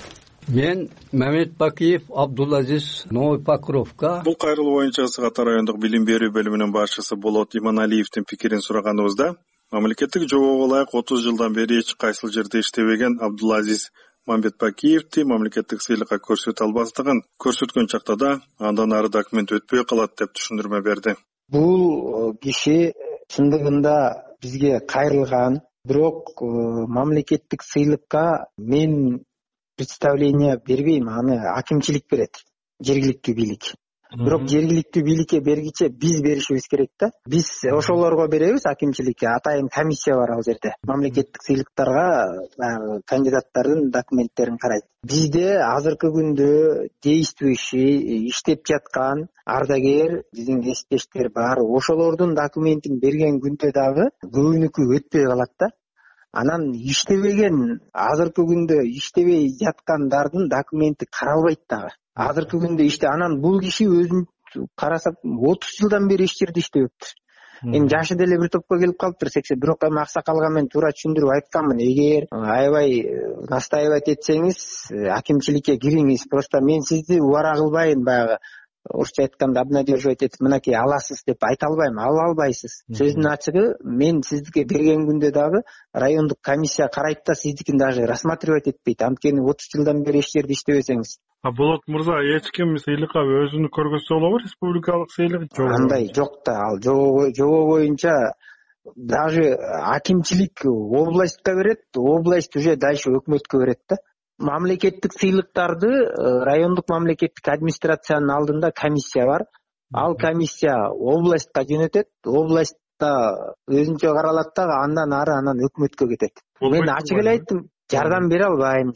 мен Мамед Бакиев Абдулазиз Новый Покровка. Бул кайрылуу боюнча Сыгата райондук билим берүү бөлүмүнүн башчысы Болот Иманалиевдин пикирин сураганыбызда, мамлекеттик жобого ылайык 30 жылдан бери эч кайсыл жерде иштебеген Абдулазиз Мамбет Бакиевди мамлекеттик сыйлыкка көрсөтө албастыгын көрсөткөн чакта да андан ары документ өтпөй калат деп түшүндүрмө берди. Бул киши чындыгында бизге кайрылган, бирок мамлекеттик сыйлыкка мен представление бербейм, аны акимчилик берет, жергиликтүү бийлик. Бирок жергиликтүү бийликке бергиче биз беришибиз керек да. Биз ошолорго беребиз, акимчиликке. Атайын комиссия бар ал жерде. Мамлекеттик сыйлыктарга кандидаттардын документтерин карайт. Бизде азыркы күндө действующий иштеп жаткан ардагер биздин кесиптештер бар. Ошолордун документин берген күндө дагы көбүнүкү өтпөй калат да. Анан иштебеген, азыркы күндө иштебей жаткандардын документи каралбайт дагы. Азыркы күндө анан бул киши өзүн карасак 30 жылдан бери эч жерде иштебептир. Эми жашы деле бир топко келип калыптыр 80, бирок эми аксакалга мен туура түшүндүрүп айтканмын. Эгер аябай настаивать этсеңиз, акимчиликке кириңиз. Просто мен сизди убара кылбайын, баягы орусча айтканда обнадеживать этип, мынакей аласыз деп айта албайм, ала албайсыз. Сөздүн ачыгы, мен сизге берген күндө дагы райондук комиссия карайт да, сиздикин даже рассматривать этпейт. Анткени 30 жылдан бери эч жерде иштебесеңиз. Болот мырза, эч ким сыйлыкка өзүнү көргөзсө болобу, республикалык сыйлык? Андай жок да, ал жобо боюнча даже акимчилик областка берет, область уже дальше өкмөткө берет да. Мамлекеттик сыйлыктарды райондук мамлекеттик администрациянын алдында комиссия бар. Ал комиссия областка жөнөтөт, областта өзүнчө каралат да, андан ары өкмөткө кетет. Мен ачык эле айттым, жардам бере албайм.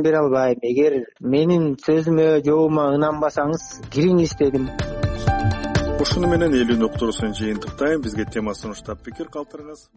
Эгер менин сөзүмө, жобума ынанбасаңыз, кириңиз дедим. Ушуну менен элүүнү уктуруусун жыйынтыктайм. Бизге тема сунуштап пикир калтырыңыз.